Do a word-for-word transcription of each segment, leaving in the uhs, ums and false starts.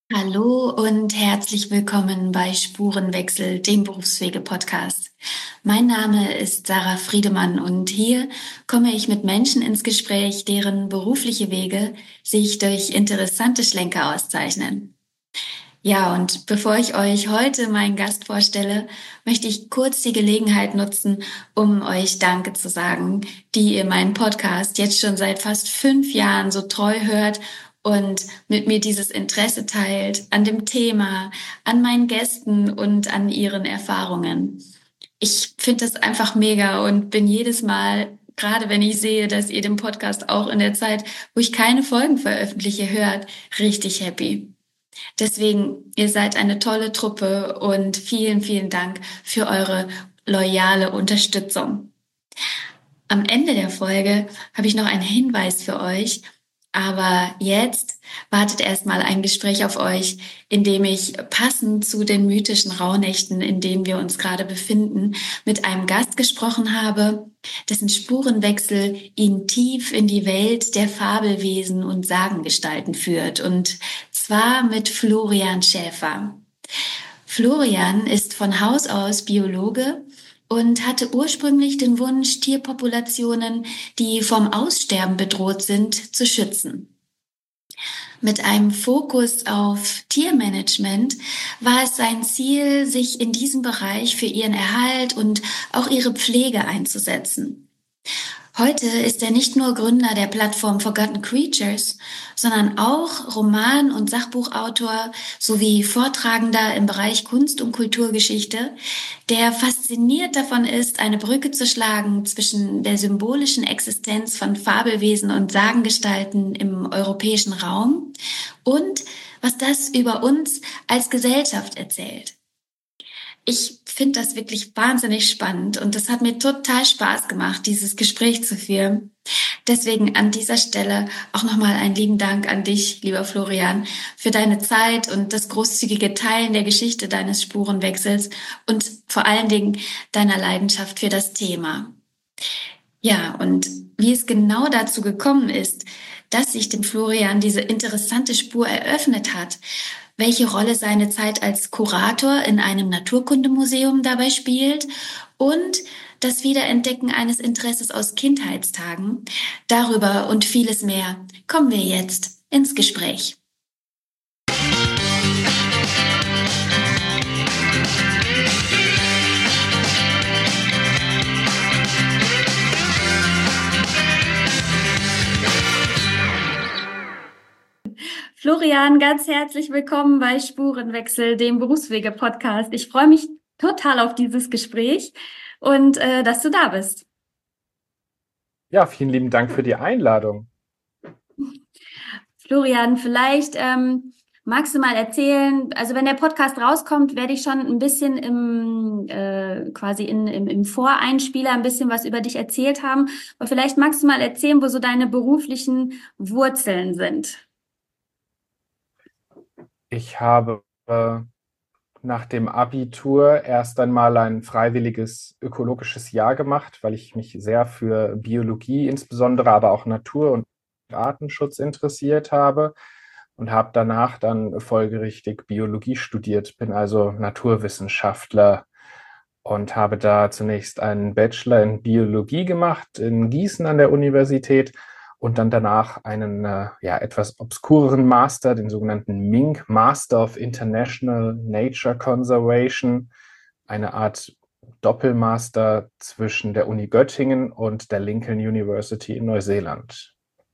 Hallo und herzlich willkommen bei Spurenwechsel, dem Berufswege-Podcast. Mein Name ist Sarah Friedemann und hier komme ich mit Menschen ins Gespräch, deren berufliche Wege sich durch interessante Schlenker auszeichnen. Ja, und bevor ich euch heute meinen Gast vorstelle, möchte ich kurz die Gelegenheit nutzen, um euch Danke zu sagen, die ihr meinen Podcast jetzt schon seit fast fünf Jahren so treu hört und mit mir dieses Interesse teilt an dem Thema, an meinen Gästen und an ihren Erfahrungen. Ich finde das einfach mega und bin jedes Mal, gerade wenn ich sehe, dass ihr den Podcast auch in der Zeit, wo ich keine Folgen veröffentliche, hört, richtig happy. Deswegen, ihr seid eine tolle Truppe und vielen, vielen Dank für eure loyale Unterstützung. Am Ende der Folge habe ich noch einen Hinweis für euch, aber jetzt wartet erstmal ein Gespräch auf euch, in dem ich passend zu den mythischen Rauhnächten, in denen wir uns gerade befinden, mit einem Gast gesprochen habe, dessen Spurenwechsel ihn tief in die Welt der Fabelwesen und Sagengestalten führt, und zwar mit Florian Schäfer. Florian ist von Haus aus Biologe und hatte ursprünglich den Wunsch, Tierpopulationen, die vom Aussterben bedroht sind, zu schützen. Mit einem Fokus auf Tiermanagement war es sein Ziel, sich in diesem Bereich für ihren Erhalt und auch ihre Pflege einzusetzen. Heute ist er nicht nur Gründer der Plattform Forgotten Creatures, sondern auch Roman- und Sachbuchautor sowie Vortragender im Bereich Kunst- und Kulturgeschichte, der fasziniert davon ist, eine Brücke zu schlagen zwischen der symbolischen Existenz von Fabelwesen und Sagengestalten im europäischen Raum und was das über uns als Gesellschaft erzählt. Ich finde das wirklich wahnsinnig spannend und es hat mir total Spaß gemacht, dieses Gespräch zu führen. Deswegen an dieser Stelle auch nochmal einen lieben Dank an dich, lieber Florian, für deine Zeit und das großzügige Teilen der Geschichte deines Spurenwechsels und vor allen Dingen deiner Leidenschaft für das Thema. Ja, und wie es genau dazu gekommen ist, dass sich dem Florian diese interessante Spur eröffnet hat, welche Rolle seine Zeit als Kurator in einem Naturkundemuseum dabei spielt und das Wiederentdecken eines Interesses aus Kindheitstagen. Darüber und vieles mehr kommen wir jetzt ins Gespräch. Florian, ganz herzlich willkommen bei Spurenwechsel, dem Berufswege-Podcast. Ich freue mich total auf dieses Gespräch und äh, dass du da bist. Ja, vielen lieben Dank für die Einladung. Florian, vielleicht ähm, magst du mal erzählen, also wenn der Podcast rauskommt, werde ich schon ein bisschen im äh, quasi in, im, im Voreinspieler ein bisschen was über dich erzählt haben. Aber vielleicht magst du mal erzählen, wo so deine beruflichen Wurzeln sind. Ich habe äh, nach dem Abitur erst einmal ein freiwilliges ökologisches Jahr gemacht, weil ich mich sehr für Biologie insbesondere, aber auch Natur- und Artenschutz interessiert habe und habe danach dann folgerichtig Biologie studiert, bin also Naturwissenschaftler und habe da zunächst einen Bachelor in Biologie gemacht in Gießen an der Universität und dann danach einen äh, ja, etwas obskureren Master, den sogenannten M I N C, Master of International Nature Conservation, eine Art Doppelmaster zwischen der Uni Göttingen und der Lincoln University in Neuseeland.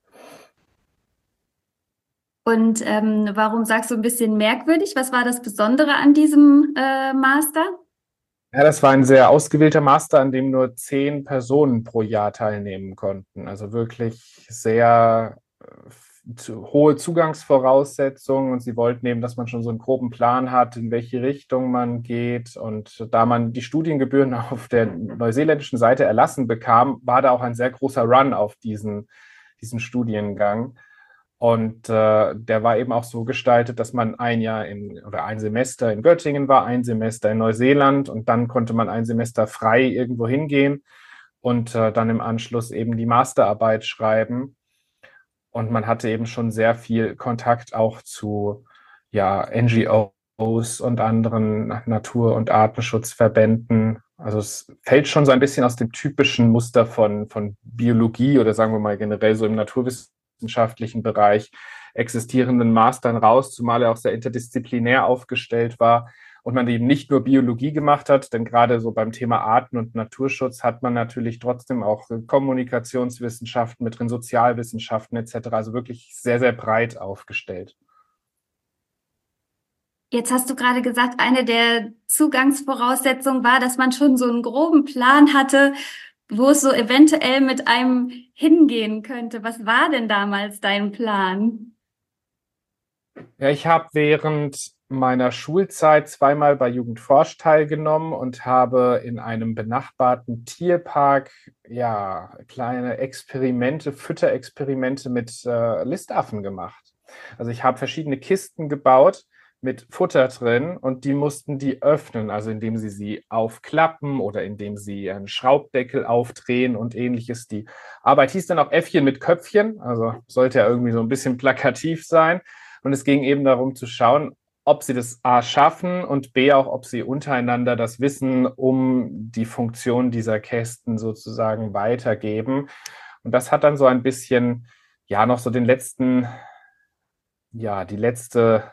Und ähm, warum sagst du ein bisschen merkwürdig? Was war das Besondere an diesem äh, Master? Ja, das war ein sehr ausgewählter Master, an dem nur zehn Personen pro Jahr teilnehmen konnten. Also wirklich sehr äh, zu, hohe Zugangsvoraussetzungen. Und sie wollten eben, dass man schon so einen groben Plan hat, in welche Richtung man geht. Und da man die Studiengebühren auf der neuseeländischen Seite erlassen bekam, war da auch ein sehr großer Run auf diesen, diesen Studiengang. Und äh, der war eben auch so gestaltet, dass man ein Jahr in, oder ein Semester in Göttingen war, ein Semester in Neuseeland und dann konnte man ein Semester frei irgendwo hingehen und äh, dann im Anschluss eben die Masterarbeit schreiben. Und man hatte eben schon sehr viel Kontakt auch zu ja, N G Os und anderen Natur- und Artenschutzverbänden. Also es fällt schon so ein bisschen aus dem typischen Muster von, von Biologie oder sagen wir mal generell so im naturwissenschaftlichen Bereich existierenden Mastern raus, zumal er auch sehr interdisziplinär aufgestellt war und man eben nicht nur Biologie gemacht hat, denn gerade so beim Thema Arten- und Naturschutz hat man natürlich trotzdem auch Kommunikationswissenschaften mit drin, Sozialwissenschaften et cetera. Also wirklich sehr, sehr breit aufgestellt. Jetzt hast du gerade gesagt, eine der Zugangsvoraussetzungen war, dass man schon so einen groben Plan hatte, wo es so eventuell mit einem hingehen könnte. Was war denn damals dein Plan? Ja, ich habe während meiner Schulzeit zweimal bei Jugendforsch teilgenommen und habe in einem benachbarten Tierpark ja kleine Experimente, Fütterexperimente mit äh, Listaffen gemacht. Also ich habe verschiedene Kisten gebaut mit Futter drin und die mussten die öffnen, also indem sie sie aufklappen oder indem sie einen Schraubdeckel aufdrehen und ähnliches. Die Arbeit hieß dann auch Äffchen mit Köpfchen, also sollte ja irgendwie so ein bisschen plakativ sein. Und es ging eben darum zu schauen, ob sie das A schaffen und B auch, ob sie untereinander das Wissen um die Funktion dieser Kästen sozusagen weitergeben. Und das hat dann so ein bisschen, ja, noch so den letzten, ja, die letzte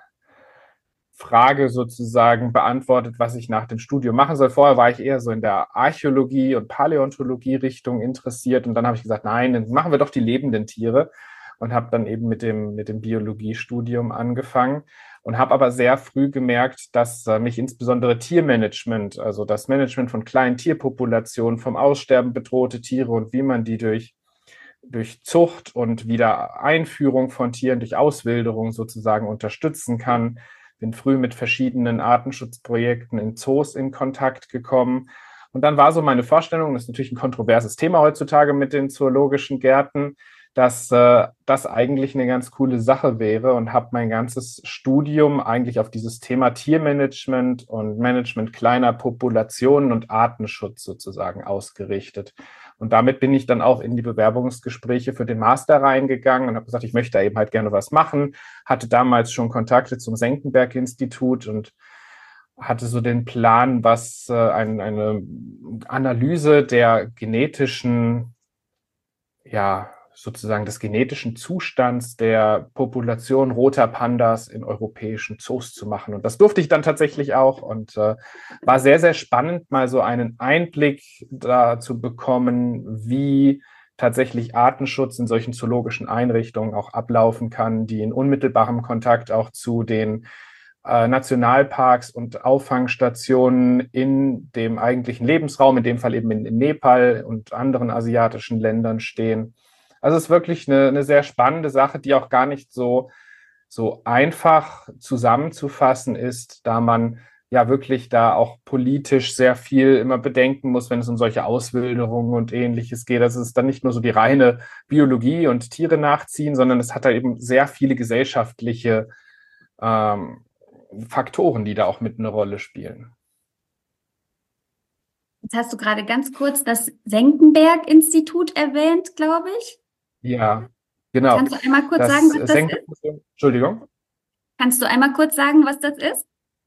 Frage sozusagen beantwortet, was ich nach dem Studium machen soll. Vorher war ich eher so in der Archäologie und Paläontologie-Richtung interessiert und dann habe ich gesagt, nein, dann machen wir doch die lebenden Tiere und habe dann eben mit dem, mit dem Biologiestudium angefangen und habe aber sehr früh gemerkt, dass äh, mich insbesondere Tiermanagement, also das Management von kleinen Tierpopulationen, vom Aussterben bedrohte Tiere und wie man die durch durch Zucht und Wiedereinführung von Tieren, durch Auswilderung sozusagen unterstützen kann. Bin früh mit verschiedenen Artenschutzprojekten in Zoos in Kontakt gekommen. Und dann war so meine Vorstellung, das ist natürlich ein kontroverses Thema heutzutage mit den zoologischen Gärten, dass äh, das eigentlich eine ganz coole Sache wäre und habe mein ganzes Studium eigentlich auf dieses Thema Tiermanagement und Management kleiner Populationen und Artenschutz sozusagen ausgerichtet. Und damit bin ich dann auch in die Bewerbungsgespräche für den Master reingegangen und habe gesagt, ich möchte da eben halt gerne was machen. Hatte damals schon Kontakte zum Senckenberg-Institut und hatte so den Plan, was äh, ein, eine Analyse der genetischen, ja, sozusagen des genetischen Zustands der Population roter Pandas in europäischen Zoos zu machen. Und das durfte ich dann tatsächlich auch und äh, war sehr, sehr spannend, mal so einen Einblick da zu bekommen, wie tatsächlich Artenschutz in solchen zoologischen Einrichtungen auch ablaufen kann, die in unmittelbarem Kontakt auch zu den äh, Nationalparks und Auffangstationen in dem eigentlichen Lebensraum, in dem Fall eben in, in Nepal und anderen asiatischen Ländern stehen. Also es ist wirklich eine, eine sehr spannende Sache, die auch gar nicht so, so einfach zusammenzufassen ist, da man ja wirklich da auch politisch sehr viel immer bedenken muss, wenn es um solche Auswilderungen und ähnliches geht. Das ist dann nicht nur so die reine Biologie und Tiere nachziehen, sondern es hat da eben sehr viele gesellschaftliche ähm, Faktoren, die da auch mit eine Rolle spielen. Jetzt hast du gerade ganz kurz das Senckenberg-Institut erwähnt, glaube ich. Ja, genau. Kannst du einmal kurz sagen, Das was das ist? Senckenberg-Museum, Entschuldigung, Kannst du einmal kurz sagen, was das ist?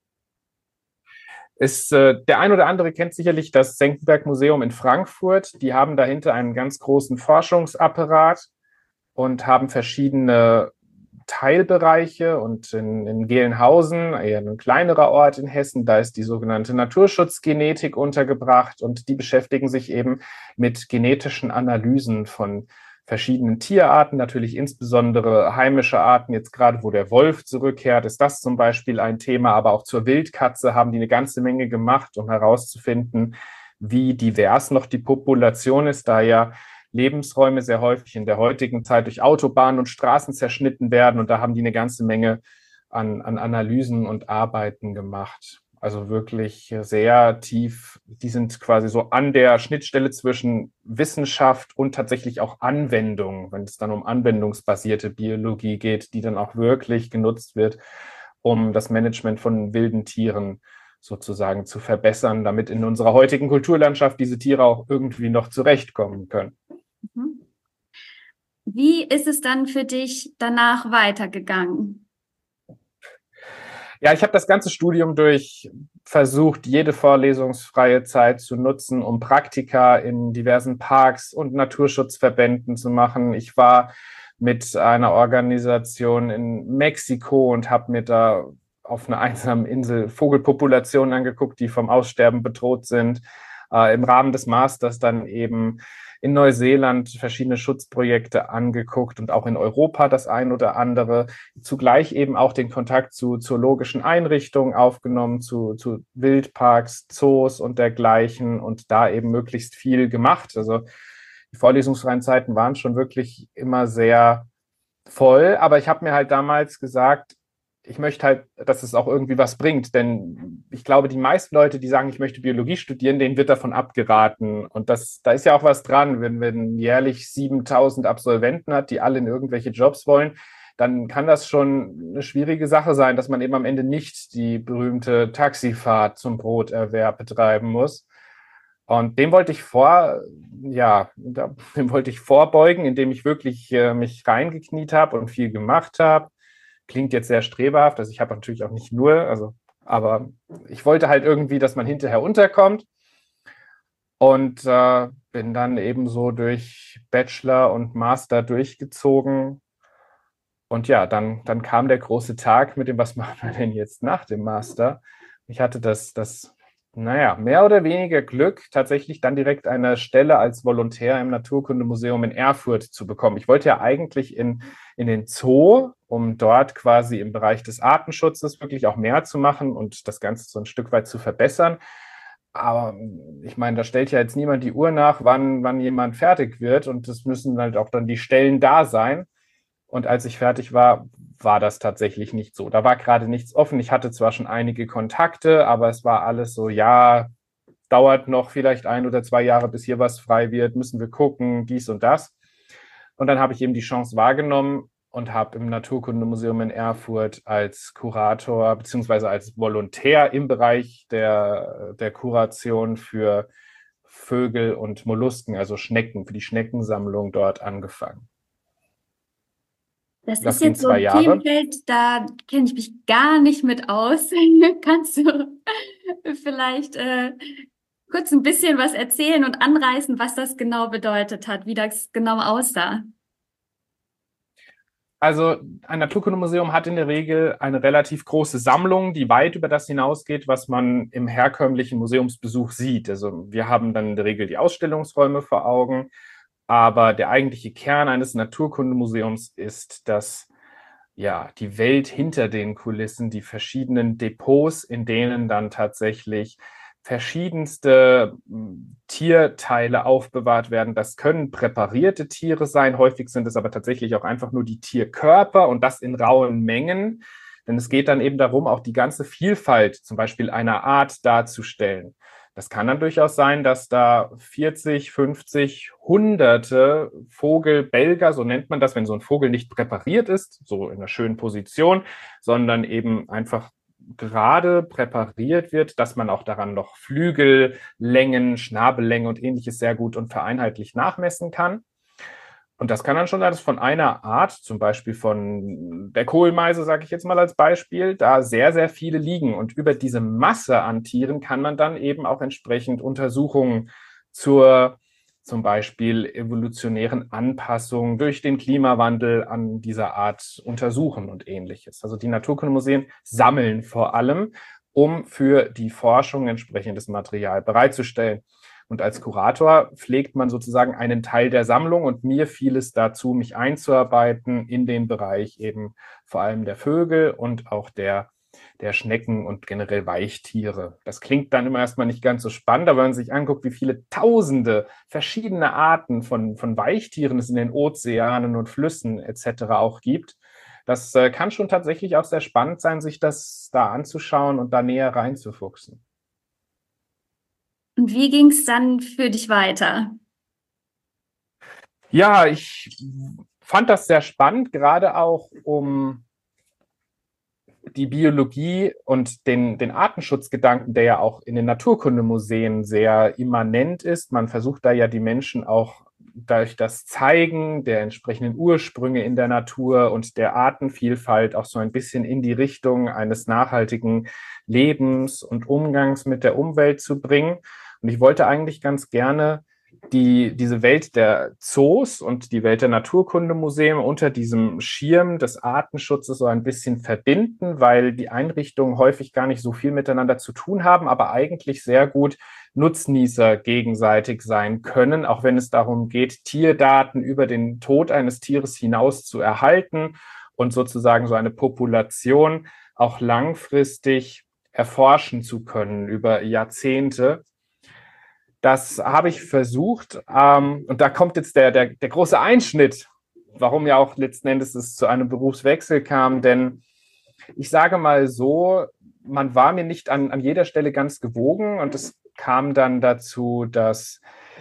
ist, äh, der ein oder andere kennt sicherlich das Senckenberg-Museum in Frankfurt. Die haben dahinter einen ganz großen Forschungsapparat und haben verschiedene Teilbereiche. Und in, in Gelnhausen, eher ein kleinerer Ort in Hessen, da ist die sogenannte Naturschutzgenetik untergebracht und die beschäftigen sich eben mit genetischen Analysen von verschiedenen Tierarten, natürlich insbesondere heimische Arten. Jetzt gerade, wo der Wolf zurückkehrt, ist das zum Beispiel ein Thema, aber auch zur Wildkatze haben die eine ganze Menge gemacht, um herauszufinden, wie divers noch die Population ist, da ja Lebensräume sehr häufig in der heutigen Zeit durch Autobahnen und Straßen zerschnitten werden. Und da haben die eine ganze Menge an, an Analysen und Arbeiten gemacht. Also wirklich sehr tief. Die sind quasi so an der Schnittstelle zwischen Wissenschaft und tatsächlich auch Anwendung, wenn es dann um anwendungsbasierte Biologie geht, die dann auch wirklich genutzt wird, um das Management von wilden Tieren sozusagen zu verbessern, damit in unserer heutigen Kulturlandschaft diese Tiere auch irgendwie noch zurechtkommen können. Wie ist es dann für dich danach weitergegangen? Ja, ich habe das ganze Studium durch versucht, jede vorlesungsfreie Zeit zu nutzen, um Praktika in diversen Parks und Naturschutzverbänden zu machen. Ich war mit einer Organisation in Mexiko und habe mir da auf einer einsamen Insel Vogelpopulationen angeguckt, die vom Aussterben bedroht sind. Äh, Im Rahmen des Masters dann eben in Neuseeland verschiedene Schutzprojekte angeguckt und auch in Europa das ein oder andere. Zugleich eben auch den Kontakt zu zoologischen Einrichtungen aufgenommen, zu, zu Wildparks, Zoos und dergleichen und da eben möglichst viel gemacht. Also die vorlesungsfreien Zeiten waren schon wirklich immer sehr voll, aber ich habe mir halt damals gesagt, ich möchte halt, dass es auch irgendwie was bringt, denn ich glaube, die meisten Leute, die sagen, ich möchte Biologie studieren, denen wird davon abgeraten. Und das, da ist ja auch was dran, wenn man jährlich siebentausend Absolventen hat, die alle in irgendwelche Jobs wollen, dann kann das schon eine schwierige Sache sein, dass man eben am Ende nicht die berühmte Taxifahrt zum Broterwerb betreiben muss. Und dem wollte ich vor, ja, dem wollte ich vorbeugen, indem ich wirklich äh, mich reingekniet habe und viel gemacht habe. Klingt jetzt sehr streberhaft, also ich habe natürlich auch nicht nur, also, aber ich wollte halt irgendwie, dass man hinterher unterkommt und äh, bin dann eben so durch Bachelor und Master durchgezogen. Und ja, dann, dann kam der große Tag mit dem, was machen wir denn jetzt nach dem Master? Ich hatte das, das, naja, mehr oder weniger Glück, tatsächlich dann direkt eine Stelle als Volontär im Naturkundemuseum in Erfurt zu bekommen. Ich wollte ja eigentlich in, in den Zoo, um dort quasi im Bereich des Artenschutzes wirklich auch mehr zu machen und das Ganze so ein Stück weit zu verbessern. Aber ich meine, da stellt ja jetzt niemand die Uhr nach, wann, wann jemand fertig wird. Und es müssen halt auch dann die Stellen da sein. Und als ich fertig war, war das tatsächlich nicht so. Da war gerade nichts offen. Ich hatte zwar schon einige Kontakte, aber es war alles so, ja, dauert noch vielleicht ein oder zwei Jahre, bis hier was frei wird, müssen wir gucken, dies und das. Und dann habe ich eben die Chance wahrgenommen und habe im Naturkundemuseum in Erfurt als Kurator beziehungsweise als Volontär im Bereich der, der Kuration für Vögel und Mollusken, also Schnecken, für die Schneckensammlung dort angefangen. Das ist Das ging jetzt so zwei ein Jahre. Themenfeld, da kenne ich mich gar nicht mit aus. Kannst du vielleicht äh, kurz ein bisschen was erzählen und anreißen, was das genau bedeutet hat, wie das genau aussah? Also ein Naturkundemuseum hat in der Regel eine relativ große Sammlung, die weit über das hinausgeht, was man im herkömmlichen Museumsbesuch sieht. Also wir haben dann in der Regel die Ausstellungsräume vor Augen, aber der eigentliche Kern eines Naturkundemuseums ist das, ja, die Welt hinter den Kulissen, die verschiedenen Depots, in denen dann tatsächlich verschiedenste Tierteile aufbewahrt werden. Das können präparierte Tiere sein, häufig sind es aber tatsächlich auch einfach nur die Tierkörper und das in rauen Mengen. Denn es geht dann eben darum, auch die ganze Vielfalt zum Beispiel einer Art darzustellen. Das kann dann durchaus sein, dass da vierzig, fünfzig, hunderte Vogelbälger, so nennt man das, wenn so ein Vogel nicht präpariert ist, so in einer schönen Position, sondern eben einfach gerade präpariert wird, dass man auch daran noch Flügellängen, Schnabellänge und ähnliches sehr gut und vereinheitlicht nachmessen kann. Und das kann dann schon sein, dass von einer Art, zum Beispiel von der Kohlmeise, sage ich jetzt mal als Beispiel, da sehr, sehr viele liegen. Und über diese Masse an Tieren kann man dann eben auch entsprechend Untersuchungen zur zum Beispiel evolutionären Anpassung durch den Klimawandel an dieser Art untersuchen und ähnliches. Also die Naturkundemuseen sammeln vor allem, um für die Forschung entsprechendes Material bereitzustellen. Und als Kurator pflegt man sozusagen einen Teil der Sammlung und mir fiel es dazu, mich einzuarbeiten in den Bereich eben vor allem der Vögel und auch der der Schnecken und generell Weichtiere. Das klingt dann immer erstmal nicht ganz so spannend, aber wenn man sich anguckt, wie viele tausende verschiedene Arten von, von Weichtieren es in den Ozeanen und Flüssen et cetera auch gibt, das äh, kann schon tatsächlich auch sehr spannend sein, sich das da anzuschauen und da näher reinzufuchsen. Und wie ging es dann für dich weiter? Ja, ich fand das sehr spannend, gerade auch um die Biologie und den, den Artenschutzgedanken, der ja auch in den Naturkundemuseen sehr immanent ist. Man versucht da ja die Menschen auch durch das Zeigen der entsprechenden Ursprünge in der Natur und der Artenvielfalt auch so ein bisschen in die Richtung eines nachhaltigen Lebens und Umgangs mit der Umwelt zu bringen. Und ich wollte eigentlich ganz gerne die, diese Welt der Zoos und die Welt der Naturkundemuseen unter diesem Schirm des Artenschutzes so ein bisschen verbinden, weil die Einrichtungen häufig gar nicht so viel miteinander zu tun haben, aber eigentlich sehr gut Nutznießer gegenseitig sein können, auch wenn es darum geht, Tierdaten über den Tod eines Tieres hinaus zu erhalten und sozusagen so eine Population auch langfristig erforschen zu können über Jahrzehnte. Das habe ich versucht, ähm, und da kommt jetzt der, der, der große Einschnitt, warum ja auch letzten Endes es zu einem Berufswechsel kam, denn ich sage mal so, man war mir nicht an, an jeder Stelle ganz gewogen und es kam dann dazu, dass,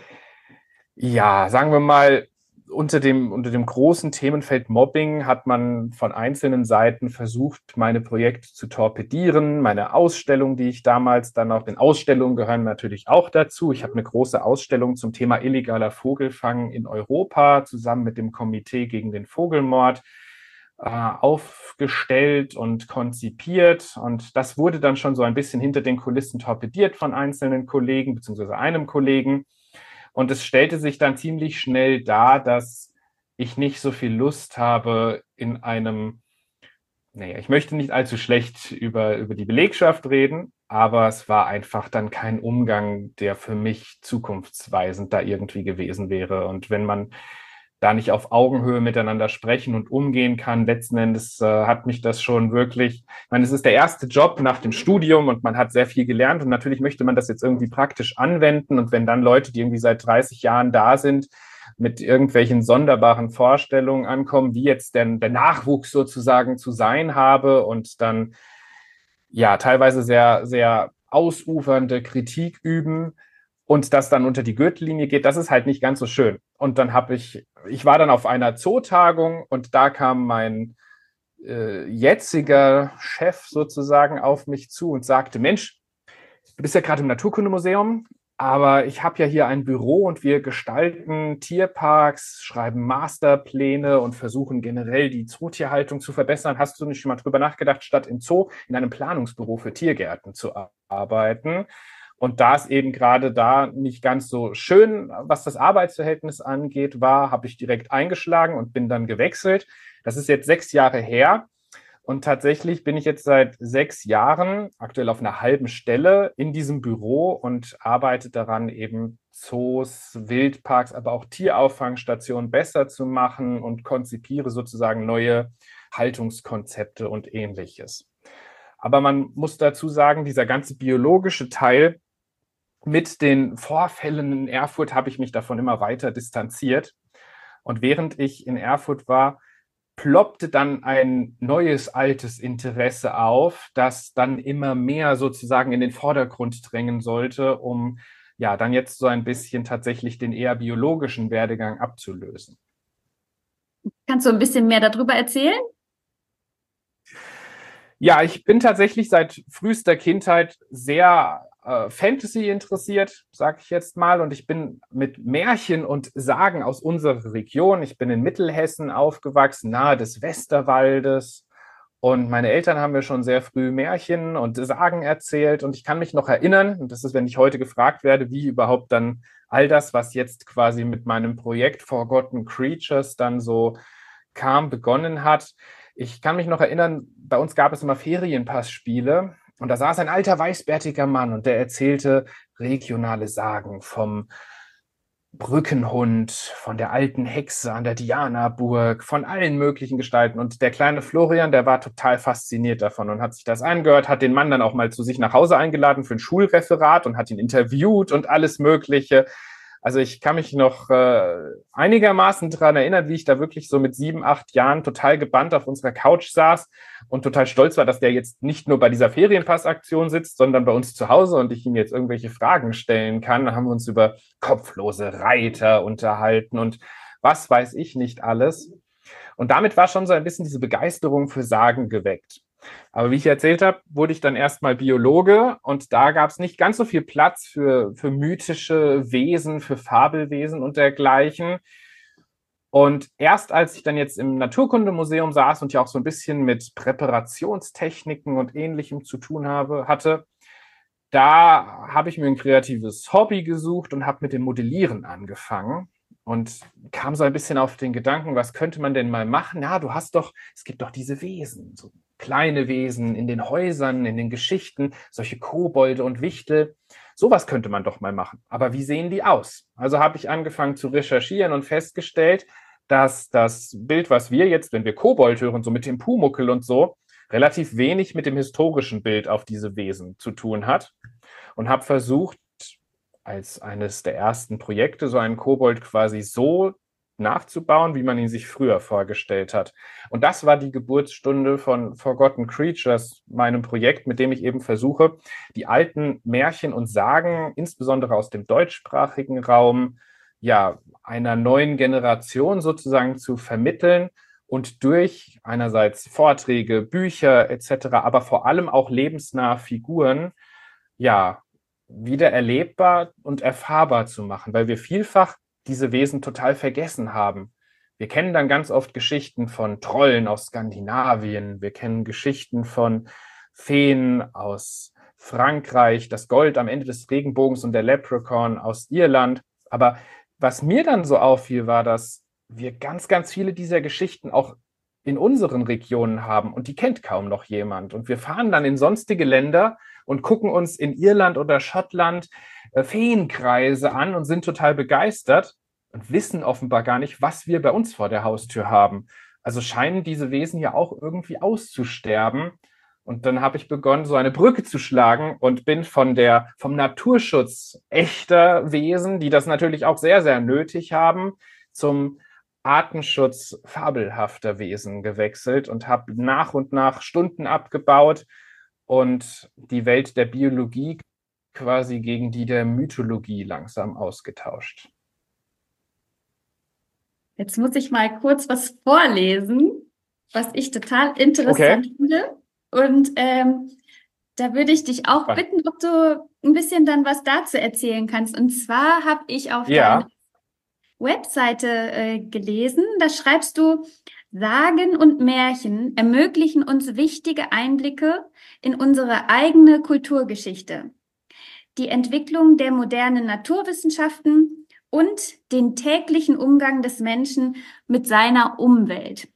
ja, sagen wir mal, unter dem, unter dem großen Themenfeld Mobbing hat man von einzelnen Seiten versucht, meine Projekte zu torpedieren, meine Ausstellung, die ich damals dann auch, den Ausstellungen gehören natürlich auch dazu. Ich habe eine große Ausstellung zum Thema illegaler Vogelfang in Europa zusammen mit dem Komitee gegen den Vogelmord äh, aufgestellt und konzipiert. Und das wurde dann schon so ein bisschen hinter den Kulissen torpediert von einzelnen Kollegen, beziehungsweise einem Kollegen. Und es stellte sich dann ziemlich schnell dar, dass ich nicht so viel Lust habe in einem, naja, ich möchte nicht allzu schlecht über, über die Belegschaft reden, aber es war einfach dann kein Umgang, der für mich zukunftsweisend da irgendwie gewesen wäre. Und wenn man da nicht auf Augenhöhe miteinander sprechen und umgehen kann, letzten Endes äh, hat mich das schon wirklich, ich meine, es ist der erste Job nach dem Studium und man hat sehr viel gelernt und natürlich möchte man das jetzt irgendwie praktisch anwenden und wenn dann Leute, die irgendwie seit dreißig Jahren da sind, mit irgendwelchen sonderbaren Vorstellungen ankommen, wie jetzt denn der Nachwuchs sozusagen zu sein habe und dann ja teilweise sehr, sehr ausufernde Kritik üben, und das dann unter die Gürtellinie geht, das ist halt nicht ganz so schön. Und dann habe ich, ich war dann auf einer Zootagung und da kam mein äh, jetziger Chef sozusagen auf mich zu und sagte, Mensch, du bist ja gerade im Naturkundemuseum, aber ich habe ja hier ein Büro und wir gestalten Tierparks, schreiben Masterpläne und versuchen generell die Zootierhaltung zu verbessern. Hast du nicht schon mal drüber nachgedacht, statt im Zoo in einem Planungsbüro für Tiergärten zu arbeiten? Und da es eben gerade da nicht ganz so schön, was das Arbeitsverhältnis angeht, war, habe ich direkt eingeschlagen und bin dann gewechselt. Das ist jetzt sechs Jahre her. Und tatsächlich bin ich jetzt seit sechs Jahren aktuell auf einer halben Stelle in diesem Büro und arbeite daran, eben Zoos, Wildparks, aber auch Tierauffangstationen besser zu machen und konzipiere sozusagen neue Haltungskonzepte und Ähnliches. Aber man muss dazu sagen, dieser ganze biologische Teil, mit den Vorfällen in Erfurt habe ich mich davon immer weiter distanziert. Und während ich in Erfurt war, ploppte dann ein neues, altes Interesse auf, das dann immer mehr sozusagen in den Vordergrund drängen sollte, um ja dann jetzt so ein bisschen tatsächlich den eher biologischen Werdegang abzulösen. Kannst du ein bisschen mehr darüber erzählen? Ja, ich bin tatsächlich seit frühester Kindheit sehr äh, Fantasy interessiert, sage ich jetzt mal. Und ich bin mit Märchen und Sagen aus unserer Region. Ich bin in Mittelhessen aufgewachsen, nahe des Westerwaldes. Und meine Eltern haben mir schon sehr früh Märchen und Sagen erzählt. Und ich kann mich noch erinnern, und das ist, wenn ich heute gefragt werde, wie überhaupt dann all das, was jetzt quasi mit meinem Projekt Forgotten Creatures dann so kam, begonnen hat. Ich kann mich noch erinnern, bei uns gab es immer Ferienpassspiele und da saß ein alter weißbärtiger Mann und der erzählte regionale Sagen vom Brückenhund, von der alten Hexe an der Dianaburg, von allen möglichen Gestalten. Und der kleine Florian, der war total fasziniert davon und hat sich das angehört, hat den Mann dann auch mal zu sich nach Hause eingeladen für ein Schulreferat und hat ihn interviewt und alles Mögliche. Also ich kann mich noch äh, einigermaßen daran erinnern, wie ich da wirklich so mit sieben, acht Jahren total gebannt auf unserer Couch saß und total stolz war, dass der jetzt nicht nur bei dieser Ferienpassaktion sitzt, sondern bei uns zu Hause und ich ihm jetzt irgendwelche Fragen stellen kann. Da haben wir uns über kopflose Reiter unterhalten und was weiß ich nicht alles. Und damit war schon so ein bisschen diese Begeisterung für Sagen geweckt. Aber wie ich erzählt habe, wurde ich dann erstmal Biologe und da gab es nicht ganz so viel Platz für, für mythische Wesen, für Fabelwesen und dergleichen. Und erst als ich dann jetzt im Naturkundemuseum saß und ja auch so ein bisschen mit Präparationstechniken und Ähnlichem zu tun habe, hatte, da habe ich mir ein kreatives Hobby gesucht und habe mit dem Modellieren angefangen und kam so ein bisschen auf den Gedanken, was könnte man denn mal machen? Ja, du hast doch, es gibt doch diese Wesen, so kleine Wesen in den Häusern, in den Geschichten, solche Kobolde und Wichtel. Sowas könnte man doch mal machen. Aber wie sehen die aus? Also habe ich angefangen zu recherchieren und festgestellt, dass das Bild, was wir jetzt, wenn wir Kobold hören, so mit dem Pumuckl und so, relativ wenig mit dem historischen Bild auf diese Wesen zu tun hat und habe versucht, als eines der ersten Projekte so einen Kobold quasi so nachzubauen, wie man ihn sich früher vorgestellt hat. Und das war die Geburtsstunde von Forgotten Creatures, meinem Projekt, mit dem ich eben versuche, die alten Märchen und Sagen, insbesondere aus dem deutschsprachigen Raum, ja, einer neuen Generation sozusagen zu vermitteln und durch einerseits Vorträge, Bücher et cetera, aber vor allem auch lebensnahe Figuren, ja, wieder erlebbar und erfahrbar zu machen, weil wir vielfach diese Wesen total vergessen haben. Wir kennen dann ganz oft Geschichten von Trollen aus Skandinavien, wir kennen Geschichten von Feen aus Frankreich, das Gold am Ende des Regenbogens und der Leprechaun aus Irland. Aber was mir dann so auffiel, war, dass wir ganz, ganz viele dieser Geschichten auch in unseren Regionen haben und die kennt kaum noch jemand. Und wir fahren dann in sonstige Länder und gucken uns in Irland oder Schottland äh, Feenkreise an und sind total begeistert und wissen offenbar gar nicht, was wir bei uns vor der Haustür haben. Also scheinen diese Wesen ja auch irgendwie auszusterben. Und dann habe ich begonnen, so eine Brücke zu schlagen und bin von der, vom Naturschutz echter Wesen, die das natürlich auch sehr, sehr nötig haben, zum Artenschutz fabelhafter Wesen gewechselt und habe nach und nach Stunden abgebaut und die Welt der Biologie quasi gegen die der Mythologie langsam ausgetauscht. Jetzt muss ich mal kurz was vorlesen, was ich total interessant Okay. finde. Und ähm, da würde ich dich auch Was? bitten, ob du ein bisschen dann was dazu erzählen kannst. Und zwar habe ich auf deiner Ja, Webseite äh, gelesen, da schreibst du, Sagen und Märchen ermöglichen uns wichtige Einblicke in unsere eigene Kulturgeschichte, die Entwicklung der modernen Naturwissenschaften und den täglichen Umgang des Menschen mit seiner Umwelt.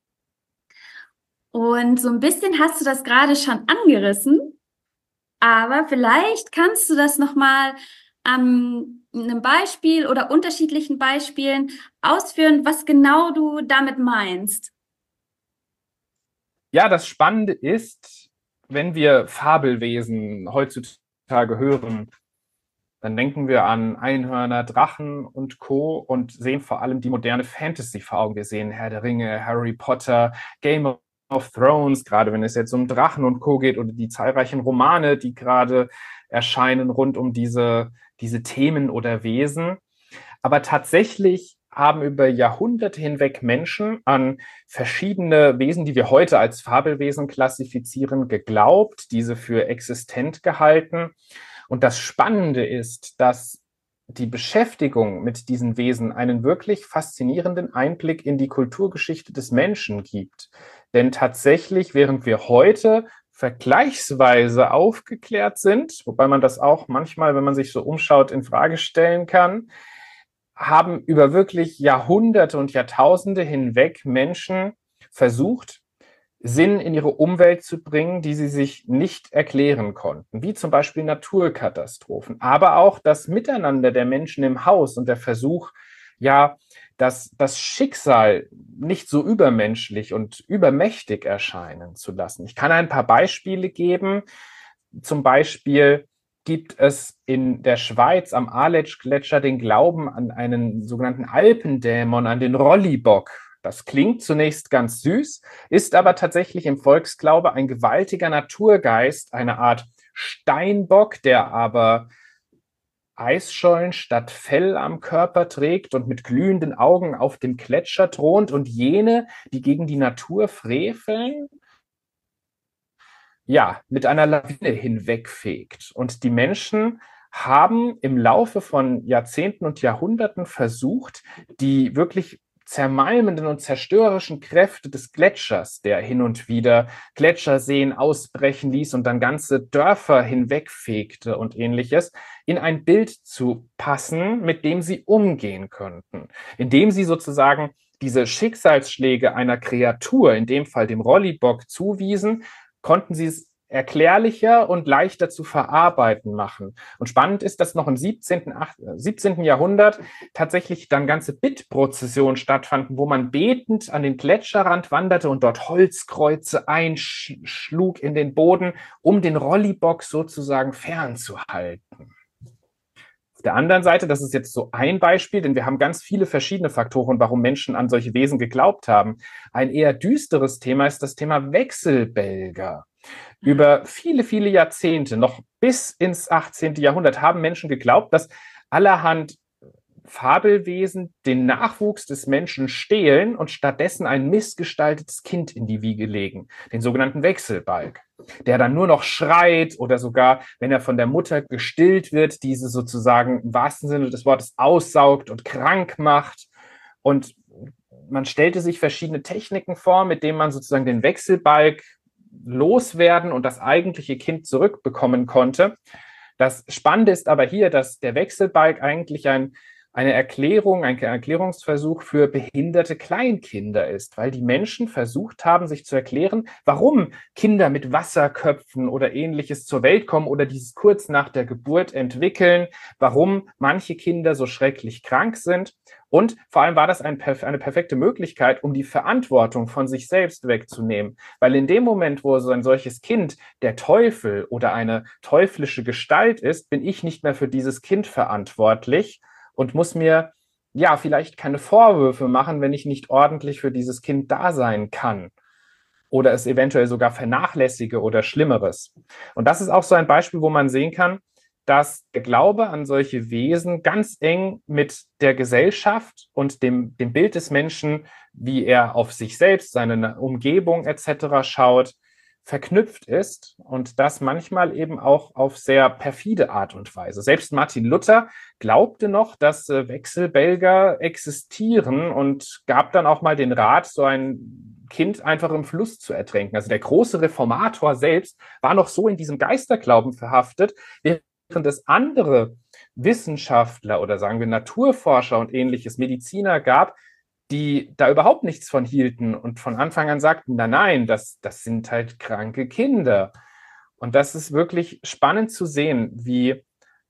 Und so ein bisschen hast du das gerade schon angerissen, aber vielleicht kannst du das nochmal an einem Beispiel oder unterschiedlichen Beispielen ausführen, was genau du damit meinst. ja, das Spannende ist, wenn wir Fabelwesen heutzutage hören, dann denken wir an Einhörner, Drachen und Co. und sehen vor allem die moderne Fantasy vor Augen. Wir sehen Herr der Ringe, Harry Potter, Game of Thrones, gerade wenn es jetzt um Drachen und Co. geht oder die zahlreichen Romane, die gerade erscheinen rund um diese, diese Themen oder Wesen. Aber tatsächlich haben über Jahrhunderte hinweg Menschen an verschiedene Wesen, die wir heute als Fabelwesen klassifizieren, geglaubt, diese für existent gehalten. Und das Spannende ist, dass die Beschäftigung mit diesen Wesen einen wirklich faszinierenden Einblick in die Kulturgeschichte des Menschen gibt. Denn tatsächlich, während wir heute vergleichsweise aufgeklärt sind, wobei man das auch manchmal, wenn man sich so umschaut, in Frage stellen kann, haben über wirklich Jahrhunderte und Jahrtausende hinweg Menschen versucht, Sinn in ihre Umwelt zu bringen, die sie sich nicht erklären konnten, wie zum Beispiel Naturkatastrophen, aber auch das Miteinander der Menschen im Haus und der Versuch, ja, das, das Schicksal nicht so übermenschlich und übermächtig erscheinen zu lassen. Ich kann ein paar Beispiele geben. Zum Beispiel gibt es in der Schweiz am Aletsch-Gletscher den Glauben an einen sogenannten Alpendämon, an den Rollibock. Das klingt zunächst ganz süß, ist aber tatsächlich im Volksglaube ein gewaltiger Naturgeist, eine Art Steinbock, der aber Eisschollen statt Fell am Körper trägt und mit glühenden Augen auf dem Gletscher thront und jene, die gegen die Natur freveln, ja, mit einer Lawine hinwegfegt. Und die Menschen haben im Laufe von Jahrzehnten und Jahrhunderten versucht, die wirklich zermalmenden und zerstörerischen Kräfte des Gletschers, der hin und wieder Gletscherseen ausbrechen ließ und dann ganze Dörfer hinwegfegte und ähnliches, in ein Bild zu passen, mit dem sie umgehen könnten, indem sie sozusagen diese Schicksalsschläge einer Kreatur, in dem Fall dem Rollibock, zuwiesen, konnten sie es erklärlicher und leichter zu verarbeiten machen. Und spannend ist, dass noch im siebzehnten. siebzehnten. Jahrhundert tatsächlich dann ganze Bittprozessionen stattfanden, wo man betend an den Gletscherrand wanderte und dort Holzkreuze einschlug in den Boden, um den Rollibock sozusagen fernzuhalten. Auf der anderen Seite, das ist jetzt so ein Beispiel, denn wir haben ganz viele verschiedene Faktoren, warum Menschen an solche Wesen geglaubt haben. Ein eher düsteres Thema ist das Thema Wechselbälger. Über viele, viele Jahrzehnte, noch bis ins achtzehnten. Jahrhundert, haben Menschen geglaubt, dass allerhand Fabelwesen den Nachwuchs des Menschen stehlen und stattdessen ein missgestaltetes Kind in die Wiege legen, den sogenannten Wechselbalg, der dann nur noch schreit oder sogar, wenn er von der Mutter gestillt wird, diese sozusagen im wahrsten Sinne des Wortes aussaugt und krank macht. Und man stellte sich verschiedene Techniken vor, mit denen man sozusagen den Wechselbalg loswerden und das eigentliche Kind zurückbekommen konnte. Das Spannende ist aber hier, dass der Wechselbalg eigentlich ein, eine Erklärung, ein Erklärungsversuch für behinderte Kleinkinder ist, weil die Menschen versucht haben, sich zu erklären, warum Kinder mit Wasserköpfen oder ähnliches zur Welt kommen oder dieses kurz nach der Geburt entwickeln, warum manche Kinder so schrecklich krank sind. Und vor allem war das ein, eine perfekte Möglichkeit, um die Verantwortung von sich selbst wegzunehmen. Weil in dem Moment, wo so ein solches Kind der Teufel oder eine teuflische Gestalt ist, bin ich nicht mehr für dieses Kind verantwortlich und muss mir ja vielleicht keine Vorwürfe machen, wenn ich nicht ordentlich für dieses Kind da sein kann oder es eventuell sogar vernachlässige oder Schlimmeres. Und das ist auch so ein Beispiel, wo man sehen kann, dass der Glaube an solche Wesen ganz eng mit der Gesellschaft und dem, dem Bild des Menschen, wie er auf sich selbst, seine Umgebung et cetera schaut, verknüpft ist und das manchmal eben auch auf sehr perfide Art und Weise. Selbst Martin Luther glaubte noch, dass äh, Wechselbälger existieren und gab dann auch mal den Rat, so ein Kind einfach im Fluss zu ertränken. Also der große Reformator selbst war noch so in diesem Geisterglauben verhaftet, während es andere Wissenschaftler oder sagen wir Naturforscher und ähnliches Mediziner gab, die da überhaupt nichts von hielten und von Anfang an sagten, nein, nein, das, das sind halt kranke Kinder. Und das ist wirklich spannend zu sehen, wie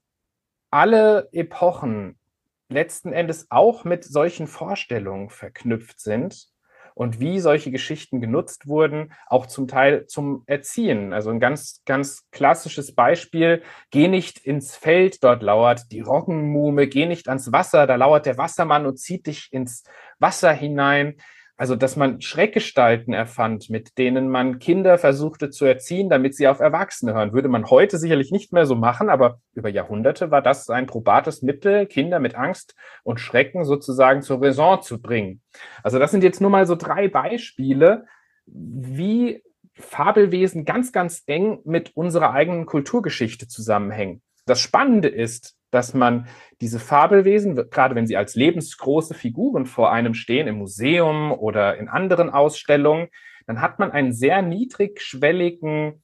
alle Epochen letzten Endes auch mit solchen Vorstellungen verknüpft sind und wie solche Geschichten genutzt wurden, auch zum Teil zum Erziehen. Also ein ganz, ganz klassisches Beispiel: Geh nicht ins Feld, dort lauert die Roggenmuhme, geh nicht ans Wasser, da lauert der Wassermann und zieht dich ins Wasser hinein. Also, dass man Schreckgestalten erfand, mit denen man Kinder versuchte zu erziehen, damit sie auf Erwachsene hören. Würde man heute sicherlich nicht mehr so machen, aber über Jahrhunderte war das ein probates Mittel, Kinder mit Angst und Schrecken sozusagen zur Raison zu bringen. Also das sind jetzt nur mal so drei Beispiele, wie Fabelwesen ganz, ganz eng mit unserer eigenen Kulturgeschichte zusammenhängen. Das Spannende ist, dass man diese Fabelwesen, gerade wenn sie als lebensgroße Figuren vor einem stehen, im Museum oder in anderen Ausstellungen, dann hat man einen sehr niedrigschwelligen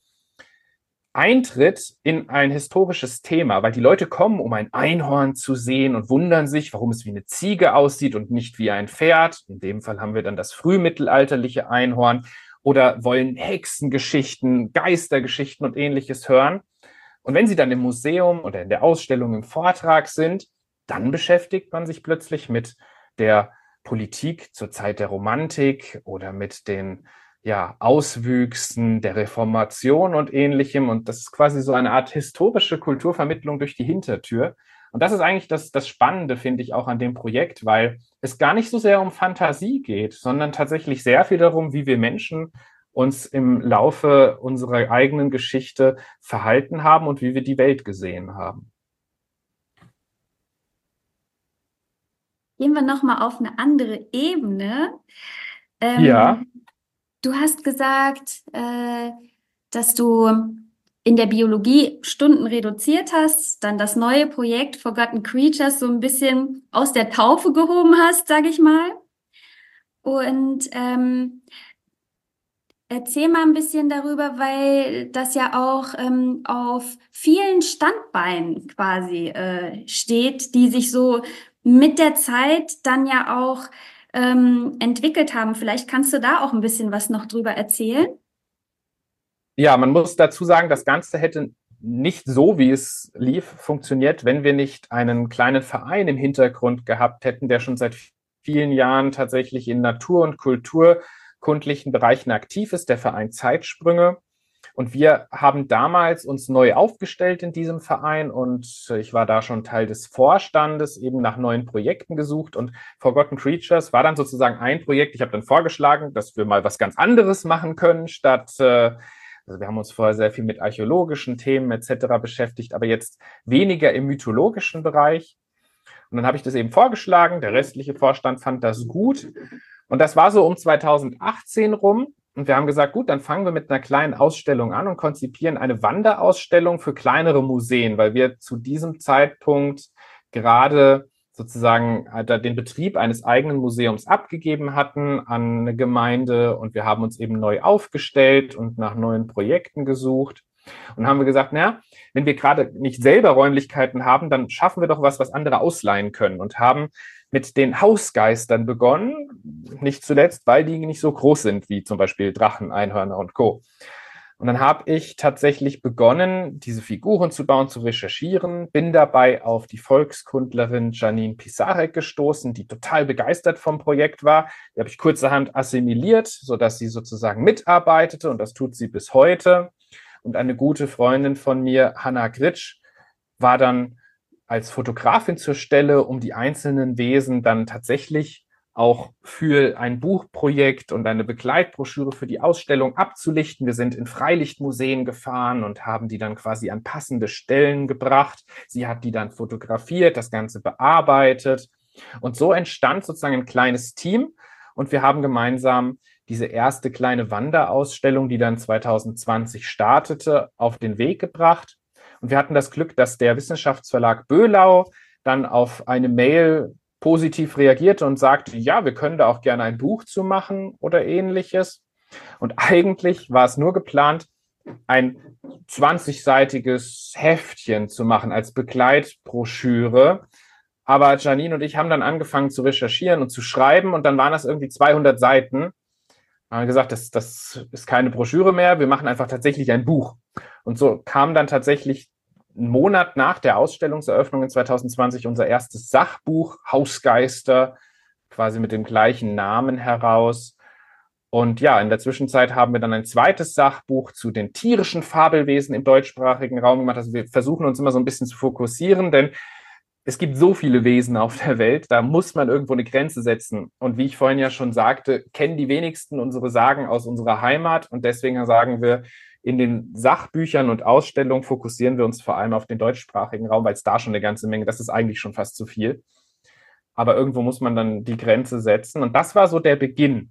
Eintritt in ein historisches Thema, weil die Leute kommen, um ein Einhorn zu sehen und wundern sich, warum es wie eine Ziege aussieht und nicht wie ein Pferd. In dem Fall haben wir dann das frühmittelalterliche Einhorn, oder wollen Hexengeschichten, Geistergeschichten und ähnliches hören. Und wenn sie dann im Museum oder in der Ausstellung im Vortrag sind, dann beschäftigt man sich plötzlich mit der Politik zur Zeit der Romantik oder mit den ja, Auswüchsen der Reformation und ähnlichem. Und das ist quasi so eine Art historische Kulturvermittlung durch die Hintertür. Und das ist eigentlich das, das Spannende, finde ich, auch an dem Projekt, weil es gar nicht so sehr um Fantasie geht, sondern tatsächlich sehr viel darum, wie wir Menschen uns im Laufe unserer eigenen Geschichte verhalten haben und wie wir die Welt gesehen haben. Gehen wir nochmal auf eine andere Ebene. Ähm, ja. Du hast gesagt, äh, dass du in der Biologie Stunden reduziert hast, dann das neue Projekt Forgotten Creatures so ein bisschen aus der Taufe gehoben hast, sage ich mal. Und ähm, erzähl mal ein bisschen darüber, weil das ja auch ähm, auf vielen Standbeinen quasi äh, steht, die sich so mit der Zeit dann ja auch ähm, entwickelt haben. Vielleicht kannst du da auch ein bisschen was noch drüber erzählen. Ja, man muss dazu sagen, das Ganze hätte nicht so, wie es lief, funktioniert, wenn wir nicht einen kleinen Verein im Hintergrund gehabt hätten, der schon seit vielen Jahren tatsächlich in Natur- und kulturkundlichen Bereichen aktiv ist, der Verein Zeitsprünge. Und wir haben damals uns neu aufgestellt in diesem Verein und ich war da schon Teil des Vorstandes, eben nach neuen Projekten gesucht und Forgotten Creatures war dann sozusagen ein Projekt. Ich habe dann vorgeschlagen, dass wir mal was ganz anderes machen können, statt, äh, also wir haben uns vorher sehr viel mit archäologischen Themen et cetera beschäftigt, aber jetzt weniger im mythologischen Bereich. Und dann habe ich das eben vorgeschlagen, der restliche Vorstand fand das gut und das war so um zweitausendachtzehn rum. Und wir haben gesagt, gut, dann fangen wir mit einer kleinen Ausstellung an und konzipieren eine Wanderausstellung für kleinere Museen, weil wir zu diesem Zeitpunkt gerade sozusagen den Betrieb eines eigenen Museums abgegeben hatten an eine Gemeinde und wir haben uns eben neu aufgestellt und nach neuen Projekten gesucht. Und haben wir gesagt, naja, wenn wir gerade nicht selber Räumlichkeiten haben, dann schaffen wir doch was, was andere ausleihen können und haben mit den Hausgeistern begonnen, nicht zuletzt, weil die nicht so groß sind wie zum Beispiel Drachen, Einhörner und Co. Und dann habe ich tatsächlich begonnen, diese Figuren zu bauen, zu recherchieren, bin dabei auf die Volkskundlerin Janine Pisarek gestoßen, die total begeistert vom Projekt war. Die habe ich kurzerhand assimiliert, sodass sie sozusagen mitarbeitete und das tut sie bis heute. Und eine gute Freundin von mir, Hannah Gritsch, war dann als Fotografin zur Stelle, um die einzelnen Wesen dann tatsächlich auch für ein Buchprojekt und eine Begleitbroschüre für die Ausstellung abzulichten. Wir sind in Freilichtmuseen gefahren und haben die dann quasi an passende Stellen gebracht. Sie hat die dann fotografiert, das Ganze bearbeitet. Und so entstand sozusagen ein kleines Team und wir haben gemeinsam diese erste kleine Wanderausstellung, die dann zweitausendzwanzig startete, auf den Weg gebracht. Und wir hatten das Glück, dass der Wissenschaftsverlag Böhlau dann auf eine Mail positiv reagierte und sagte, ja, wir können da auch gerne ein Buch zu machen oder ähnliches. Und eigentlich war es nur geplant, ein zwanzigseitiges Heftchen zu machen als Begleitbroschüre. Aber Janine und ich haben dann angefangen zu recherchieren und zu schreiben und dann waren das irgendwie zweihundert Seiten. Wir haben gesagt, das, das ist keine Broschüre mehr, wir machen einfach tatsächlich ein Buch. Und so kam dann tatsächlich einen Monat nach der Ausstellungseröffnung in zweitausendzwanzig unser erstes Sachbuch, Hausgeister, quasi mit dem gleichen Namen heraus. Und ja, in der Zwischenzeit haben wir dann ein zweites Sachbuch zu den tierischen Fabelwesen im deutschsprachigen Raum gemacht. Also wir versuchen uns immer so ein bisschen zu fokussieren, denn es gibt so viele Wesen auf der Welt, da muss man irgendwo eine Grenze setzen. Und wie ich vorhin ja schon sagte, kennen die wenigsten unsere Sagen aus unserer Heimat. Und deswegen sagen wir, in den Sachbüchern und Ausstellungen fokussieren wir uns vor allem auf den deutschsprachigen Raum, weil es da schon eine ganze Menge, das ist eigentlich schon fast zu viel. Aber irgendwo muss man dann die Grenze setzen. Und das war so der Beginn.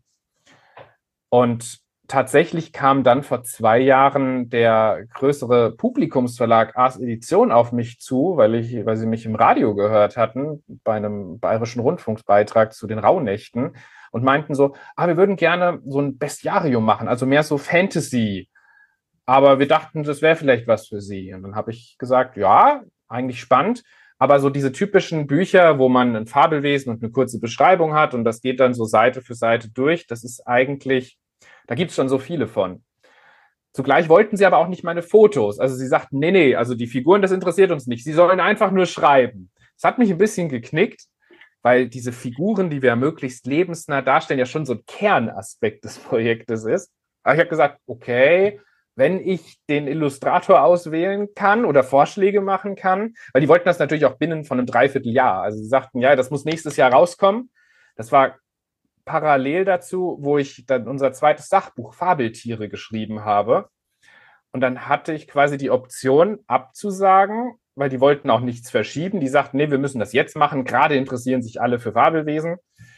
Und tatsächlich kam dann vor zwei Jahren der größere Publikumsverlag Ars Edition auf mich zu, weil ich, weil sie mich im Radio gehört hatten, bei einem bayerischen Rundfunkbeitrag zu den Rauhnächten und meinten so, ah, wir würden gerne so ein Bestiarium machen, also mehr so Fantasy. Aber wir dachten, das wäre vielleicht was für Sie. Und dann habe ich gesagt, ja, eigentlich spannend. Aber so diese typischen Bücher, wo man ein Fabelwesen und eine kurze Beschreibung hat und das geht dann so Seite für Seite durch, das ist eigentlich, da gibt es schon so viele von. Zugleich wollten sie aber auch nicht meine Fotos. Also sie sagten, nee, nee, also die Figuren, das interessiert uns nicht. Sie sollen einfach nur schreiben. Das hat mich ein bisschen geknickt, weil diese Figuren, die wir möglichst lebensnah darstellen, ja schon so ein Kernaspekt des Projektes ist. Aber ich habe gesagt, okay, wenn ich den Illustrator auswählen kann oder Vorschläge machen kann, weil die wollten das natürlich auch binnen von einem Dreivierteljahr. Also sie sagten, ja, das muss nächstes Jahr rauskommen. Das war parallel dazu, wo ich dann unser zweites Sachbuch Fabeltiere geschrieben habe. Und dann hatte ich quasi die Option abzusagen, weil die wollten auch nichts verschieben. Die sagten, nee, wir müssen das jetzt machen. Gerade interessieren sich alle für Fabelwesen.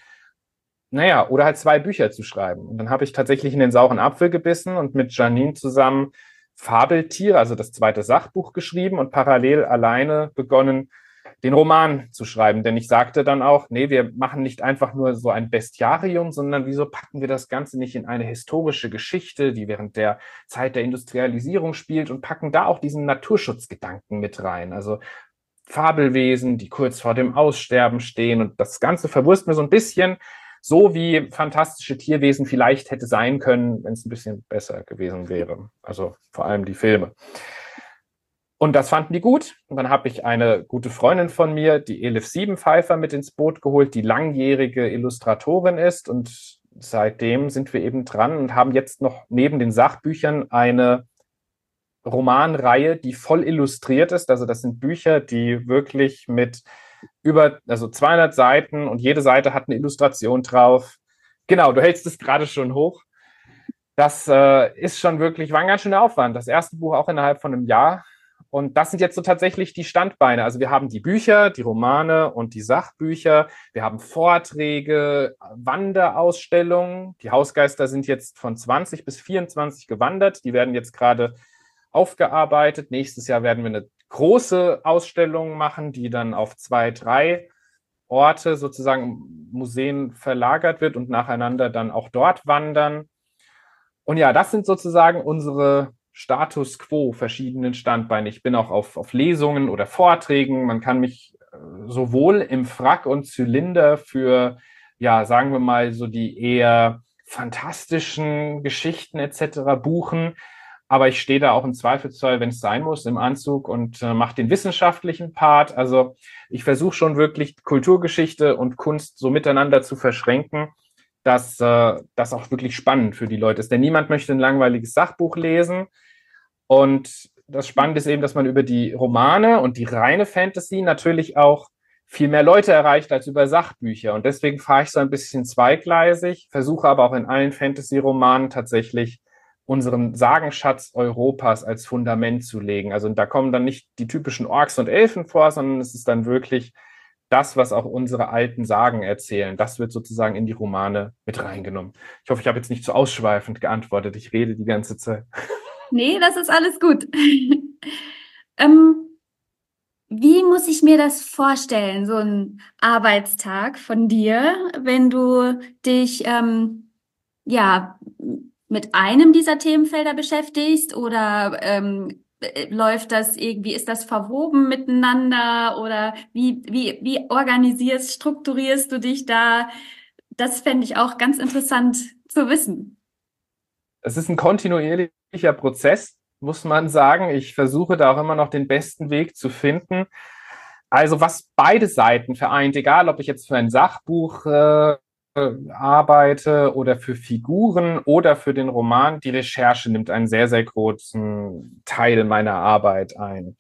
Naja, oder halt zwei Bücher zu schreiben. Und dann habe ich tatsächlich in den sauren Apfel gebissen und mit Janine zusammen Fabeltiere, also das zweite Sachbuch geschrieben und parallel alleine begonnen, den Roman zu schreiben. Denn ich sagte dann auch, nee, wir machen nicht einfach nur so ein Bestiarium, sondern wieso packen wir das Ganze nicht in eine historische Geschichte, die während der Zeit der Industrialisierung spielt, und packen da auch diesen Naturschutzgedanken mit rein. Also Fabelwesen, die kurz vor dem Aussterben stehen, und das Ganze verwurst mir so ein bisschen, so wie fantastische Tierwesen vielleicht hätte sein können, wenn es ein bisschen besser gewesen wäre. Also vor allem die Filme. Und das fanden die gut. Und dann habe ich eine gute Freundin von mir, die Elif Siebenpfeifer, mit ins Boot geholt, die langjährige Illustratorin ist. Und seitdem sind wir eben dran und haben jetzt noch neben den Sachbüchern eine Romanreihe, die voll illustriert ist. Also das sind Bücher, die wirklich mit über, also zweihundert Seiten, und jede Seite hat eine Illustration drauf. Genau, du hältst es gerade schon hoch. Das äh, ist schon wirklich, war ein ganz schöner Aufwand. Das erste Buch auch innerhalb von einem Jahr. Und das sind jetzt so tatsächlich die Standbeine. Also wir haben die Bücher, die Romane und die Sachbücher. Wir haben Vorträge, Wanderausstellungen. Die Hausgeister sind jetzt von zwanzig bis vierundzwanzig gewandert. Die werden jetzt gerade aufgearbeitet. Nächstes Jahr werden wir eine große Ausstellung machen, die dann auf zwei, drei Orte, sozusagen Museen, verlagert wird und nacheinander dann auch dort wandern. Und ja, das sind sozusagen unsere Status quo, verschiedenen Standbeine. Ich bin auch auf, auf Lesungen oder Vorträgen. Man kann mich sowohl im Frack und Zylinder für, ja, sagen wir mal, so die eher fantastischen Geschichten et cetera buchen. Aber ich stehe da auch im Zweifelsfall, wenn es sein muss, im Anzug und äh, mache den wissenschaftlichen Part. Also ich versuche schon wirklich Kulturgeschichte und Kunst so miteinander zu verschränken, dass äh, das auch wirklich spannend für die Leute ist. Denn niemand möchte ein langweiliges Sachbuch lesen. Und das Spannende ist eben, dass man über die Romane und die reine Fantasy natürlich auch viel mehr Leute erreicht als über Sachbücher. Und deswegen fahre ich so ein bisschen zweigleisig, versuche aber auch in allen Fantasy-Romanen tatsächlich unseren Sagenschatz Europas als Fundament zu legen. Also da kommen dann nicht die typischen Orks und Elfen vor, sondern es ist dann wirklich das, was auch unsere alten Sagen erzählen. Das wird sozusagen in die Romane mit reingenommen. Ich hoffe, ich habe jetzt nicht zu ausschweifend geantwortet. Ich rede die ganze Zeit. Nee, das ist alles gut. ähm, wie muss ich mir das vorstellen, so ein Arbeitstag von dir, wenn du dich ähm, ja mit einem dieser Themenfelder beschäftigst, oder ähm, läuft das irgendwie, ist das verwoben miteinander, oder wie, wie, wie organisierst, strukturierst du dich da? Das fände ich auch ganz interessant zu wissen. Es ist ein kontinuierlicher Prozess, muss man sagen. Ich versuche da auch immer noch den besten Weg zu finden. Also was beide Seiten vereint, egal ob ich jetzt für ein Sachbuch äh, arbeite oder für Figuren oder für den Roman, die Recherche nimmt einen sehr, sehr großen Teil meiner Arbeit ein.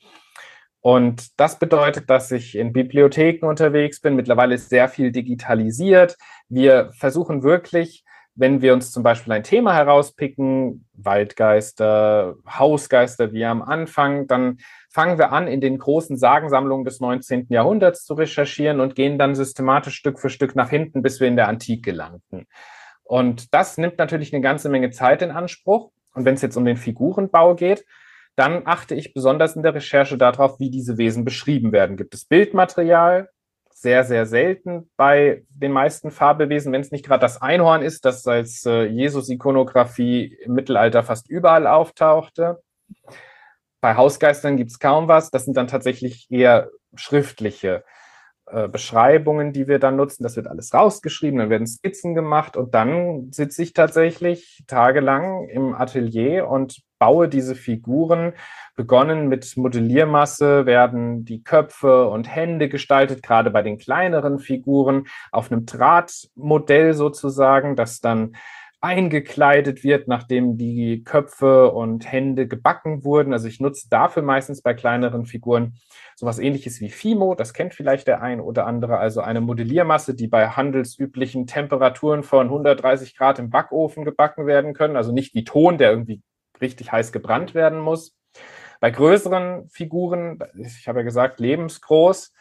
Und das bedeutet, dass ich in Bibliotheken unterwegs bin. Mittlerweile ist sehr viel digitalisiert. Wir versuchen wirklich, wenn wir uns zum Beispiel ein Thema herauspicken, Waldgeister, Hausgeister wie am Anfang, dann fangen wir an, in den großen Sagensammlungen des neunzehnten Jahrhunderts zu recherchieren und gehen dann systematisch Stück für Stück nach hinten, bis wir in der Antike landen. Und das nimmt natürlich eine ganze Menge Zeit in Anspruch. Und wenn es jetzt um den Figurenbau geht, dann achte ich besonders in der Recherche darauf, wie diese Wesen beschrieben werden. Gibt es Bildmaterial? Sehr, sehr selten bei den meisten Fabelwesen, wenn es nicht gerade das Einhorn ist, das als äh, Jesus-Ikonografie im Mittelalter fast überall auftauchte. Bei Hausgeistern gibt es kaum was. Das sind dann tatsächlich eher schriftliche äh, Beschreibungen, die wir dann nutzen. Das wird alles rausgeschrieben, dann werden Skizzen gemacht und dann sitze ich tatsächlich tagelang im Atelier und baue diese Figuren. Begonnen mit Modelliermasse werden die Köpfe und Hände gestaltet, gerade bei den kleineren Figuren, auf einem Drahtmodell sozusagen, das dann eingekleidet wird, nachdem die Köpfe und Hände gebacken wurden. Also ich nutze dafür meistens bei kleineren Figuren sowas Ähnliches wie Fimo, das kennt vielleicht der ein oder andere, also eine Modelliermasse, die bei handelsüblichen Temperaturen von hundertdreißig Grad im Backofen gebacken werden können, also nicht wie Ton, der irgendwie richtig heiß gebrannt werden muss. Bei größeren Figuren, ich habe ja gesagt, lebensgroß,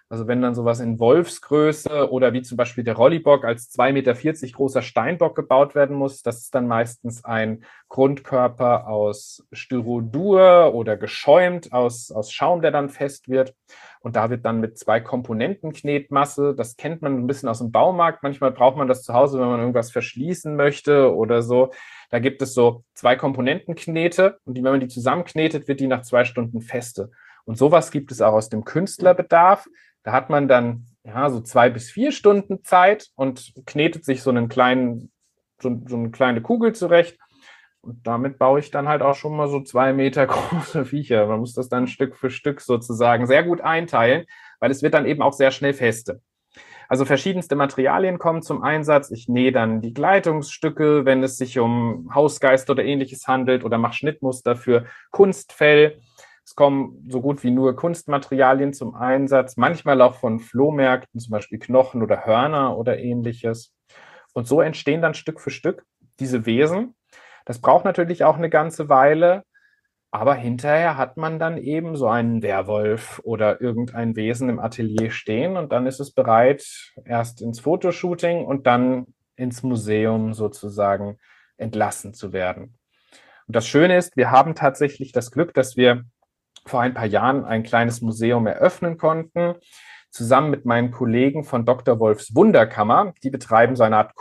Also wenn dann sowas in Wolfsgröße oder wie zum Beispiel der Rollibock als zwei Meter vierzig großer Steinbock gebaut werden muss, das ist dann meistens ein Grundkörper aus Styrodur oder geschäumt aus, aus Schaum, der dann fest wird. Und da wird dann mit zwei Komponenten Knetmasse, das kennt man ein bisschen aus dem Baumarkt. Manchmal braucht man das zu Hause, wenn man irgendwas verschließen möchte oder so. Da gibt es so zwei Komponenten Knete und die, wenn man die zusammenknetet, wird die nach zwei Stunden feste. Und sowas gibt es auch aus dem Künstlerbedarf. Da hat man dann ja so zwei bis vier Stunden Zeit und knetet sich so einen kleinen, so, so eine kleine Kugel zurecht. Und damit baue ich dann halt auch schon mal so zwei Meter große Viecher. Man muss das dann Stück für Stück sozusagen sehr gut einteilen, weil es wird dann eben auch sehr schnell feste. Also verschiedenste Materialien kommen zum Einsatz. Ich nähe dann die Gleitungsstücke, wenn es sich um Hausgeist oder ähnliches handelt, oder mache Schnittmuster für Kunstfell. Es kommen so gut wie nur Kunstmaterialien zum Einsatz, manchmal auch von Flohmärkten, zum Beispiel Knochen oder Hörner oder ähnliches. Und so entstehen dann Stück für Stück diese Wesen. Das braucht natürlich auch eine ganze Weile, aber hinterher hat man dann eben so einen Werwolf oder irgendein Wesen im Atelier stehen und dann ist es bereit, erst ins Fotoshooting und dann ins Museum sozusagen entlassen zu werden. Und das Schöne ist, wir haben tatsächlich das Glück, dass wir vor ein paar Jahren ein kleines Museum eröffnen konnten, zusammen mit meinen Kollegen von Doktor Wolfs Wunderkammer. Die betreiben so eine Art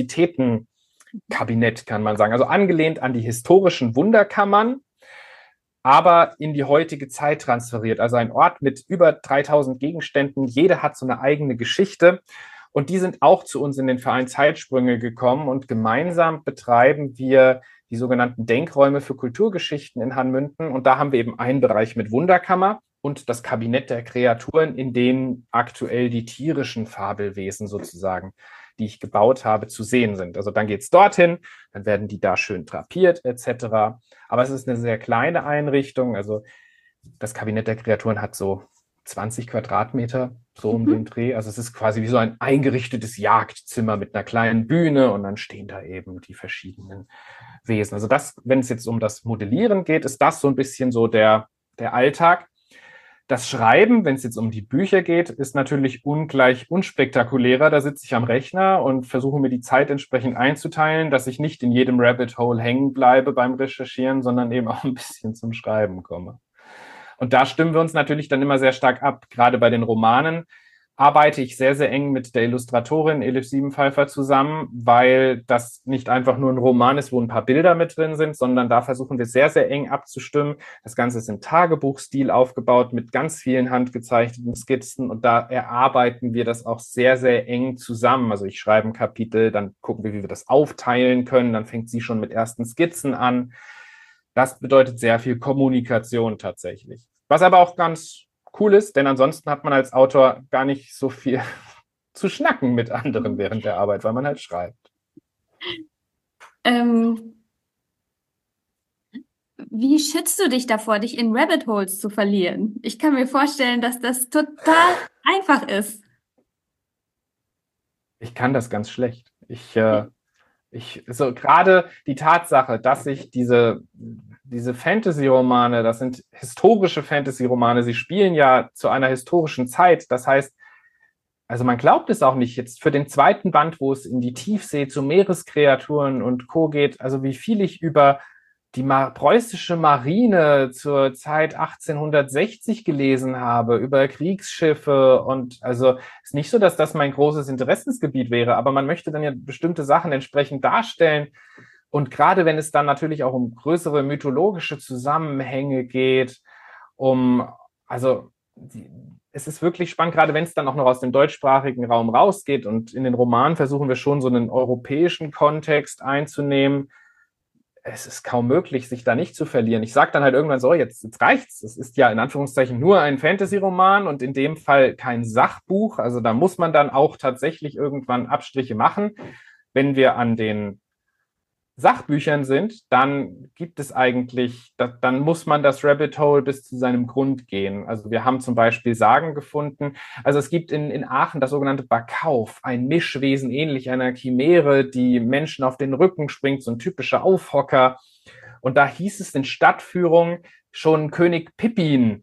Kuriositätenkabinett, kann man sagen. Also angelehnt an die historischen Wunderkammern, aber in die heutige Zeit transferiert. Also ein Ort mit über dreitausend Gegenständen. Jeder hat so eine eigene Geschichte. Und die sind auch zu uns in den Verein Zeitsprünge gekommen. Und gemeinsam betreiben wir die sogenannten Denkräume für Kulturgeschichten in Hanmünden. Und da haben wir eben einen Bereich mit Wunderkammer und das Kabinett der Kreaturen, in denen aktuell die tierischen Fabelwesen sozusagen, die ich gebaut habe, zu sehen sind. Also dann geht es dorthin, dann werden die da schön drapiert et cetera. Aber es ist eine sehr kleine Einrichtung. Also das Kabinett der Kreaturen hat so zwanzig Quadratmeter, so um mhm. den Dreh. Also es ist quasi wie so ein eingerichtetes Jagdzimmer mit einer kleinen Bühne und dann stehen da eben die verschiedenen Wesen. Also das, wenn es jetzt um das Modellieren geht, ist das so ein bisschen so der, der Alltag. Das Schreiben, wenn es jetzt um die Bücher geht, ist natürlich ungleich unspektakulärer. Da sitze ich am Rechner und versuche mir die Zeit entsprechend einzuteilen, dass ich nicht in jedem Rabbit Hole hängen bleibe beim Recherchieren, sondern eben auch ein bisschen zum Schreiben komme. Und da stimmen wir uns natürlich dann immer sehr stark ab. Gerade bei den Romanen arbeite ich sehr, sehr eng mit der Illustratorin Elif Siebenpfeifer zusammen, weil das nicht einfach nur ein Roman ist, wo ein paar Bilder mit drin sind, sondern da versuchen wir sehr, sehr eng abzustimmen. Das Ganze ist im Tagebuchstil aufgebaut mit ganz vielen handgezeichneten Skizzen und da erarbeiten wir das auch sehr, sehr eng zusammen. Also ich schreibe ein Kapitel, dann gucken wir, wie wir das aufteilen können, dann fängt sie schon mit ersten Skizzen an. Das bedeutet sehr viel Kommunikation tatsächlich. Was aber auch ganz cool ist, denn ansonsten hat man als Autor gar nicht so viel zu schnacken mit anderen während der Arbeit, weil man halt schreibt. Ähm, wie schützt du dich davor, dich in Rabbit Holes zu verlieren? Ich kann mir vorstellen, dass das total einfach ist. Ich kann das ganz schlecht. Ich, äh, ich so gerade die Tatsache, dass ich diese Diese Fantasy-Romane, das sind historische Fantasy-Romane, sie spielen ja zu einer historischen Zeit. Das heißt, also man glaubt es auch nicht, jetzt für den zweiten Band, wo es in die Tiefsee zu Meereskreaturen und Co. geht, also wie viel ich über die Ma- preußische Marine zur Zeit achtzehnhundertsechzig gelesen habe, über Kriegsschiffe und also ist nicht so, dass das mein großes Interessensgebiet wäre, aber man möchte dann ja bestimmte Sachen entsprechend darstellen. Und gerade wenn es dann natürlich auch um größere mythologische Zusammenhänge geht, um, also die, es ist wirklich spannend, gerade wenn es dann auch noch aus dem deutschsprachigen Raum rausgeht und in den Romanen versuchen wir schon so einen europäischen Kontext einzunehmen. Es ist kaum möglich, sich da nicht zu verlieren. Ich sage dann halt irgendwann so, jetzt, jetzt reicht's. Es ist ja in Anführungszeichen nur ein Fantasy-Roman und in dem Fall kein Sachbuch. Also da muss man dann auch tatsächlich irgendwann Abstriche machen. Wenn wir an den Sachbüchern sind, dann gibt es eigentlich, dann muss man das Rabbit Hole bis zu seinem Grund gehen. Also wir haben zum Beispiel Sagen gefunden. Also es gibt in, in Aachen das sogenannte Bakauf, ein Mischwesen ähnlich einer Chimäre, die Menschen auf den Rücken springt, so ein typischer Aufhocker. Und da hieß es in Stadtführung schon König Pippin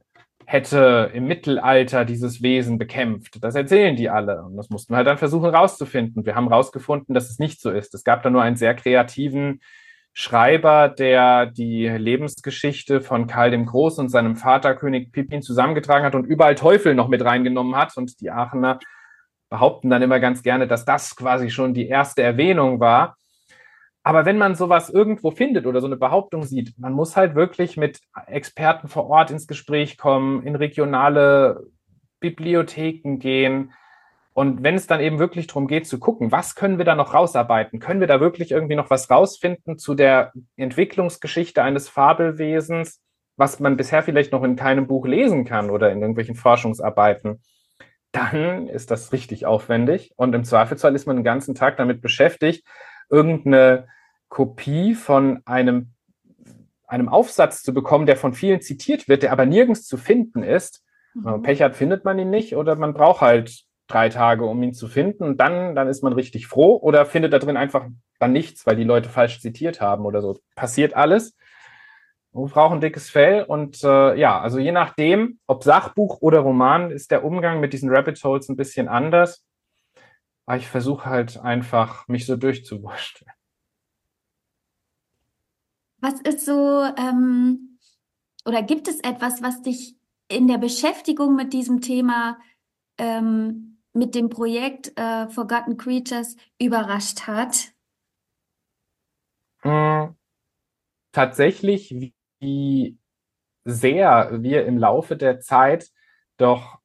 hätte im Mittelalter dieses Wesen bekämpft. Das erzählen die alle. Und das mussten wir halt dann versuchen rauszufinden. Wir haben rausgefunden, dass es nicht so ist. Es gab da nur einen sehr kreativen Schreiber, der die Lebensgeschichte von Karl dem Großen und seinem Vater König Pippin zusammengetragen hat und überall Teufel noch mit reingenommen hat. Und die Aachener behaupten dann immer ganz gerne, dass das quasi schon die erste Erwähnung war. Aber wenn man sowas irgendwo findet oder so eine Behauptung sieht, man muss halt wirklich mit Experten vor Ort ins Gespräch kommen, in regionale Bibliotheken gehen. Und wenn es dann eben wirklich darum geht zu gucken, was können wir da noch rausarbeiten? Können wir da wirklich irgendwie noch was rausfinden zu der Entwicklungsgeschichte eines Fabelwesens, was man bisher vielleicht noch in keinem Buch lesen kann oder in irgendwelchen Forschungsarbeiten? Dann ist das richtig aufwendig. Und im Zweifelsfall ist man den ganzen Tag damit beschäftigt, irgendeine Kopie von einem, einem Aufsatz zu bekommen, der von vielen zitiert wird, der aber nirgends zu finden ist. Mhm. Wenn man Pech hat, findet man ihn nicht oder man braucht halt drei Tage, um ihn zu finden und dann, dann ist man richtig froh oder findet da drin einfach dann nichts, weil die Leute falsch zitiert haben oder so. Passiert alles. Wir brauchen dickes Fell und äh, ja, also je nachdem, ob Sachbuch oder Roman, ist der Umgang mit diesen Rabbit Holes ein bisschen anders. Aber ich versuche halt einfach, mich so durchzuwurschteln. Was ist so, ähm, oder gibt es etwas, was dich in der Beschäftigung mit diesem Thema, ähm, mit dem Projekt äh, Forgotten Creatures überrascht hat? Hm, tatsächlich, wie, wie sehr wir im Laufe der Zeit doch,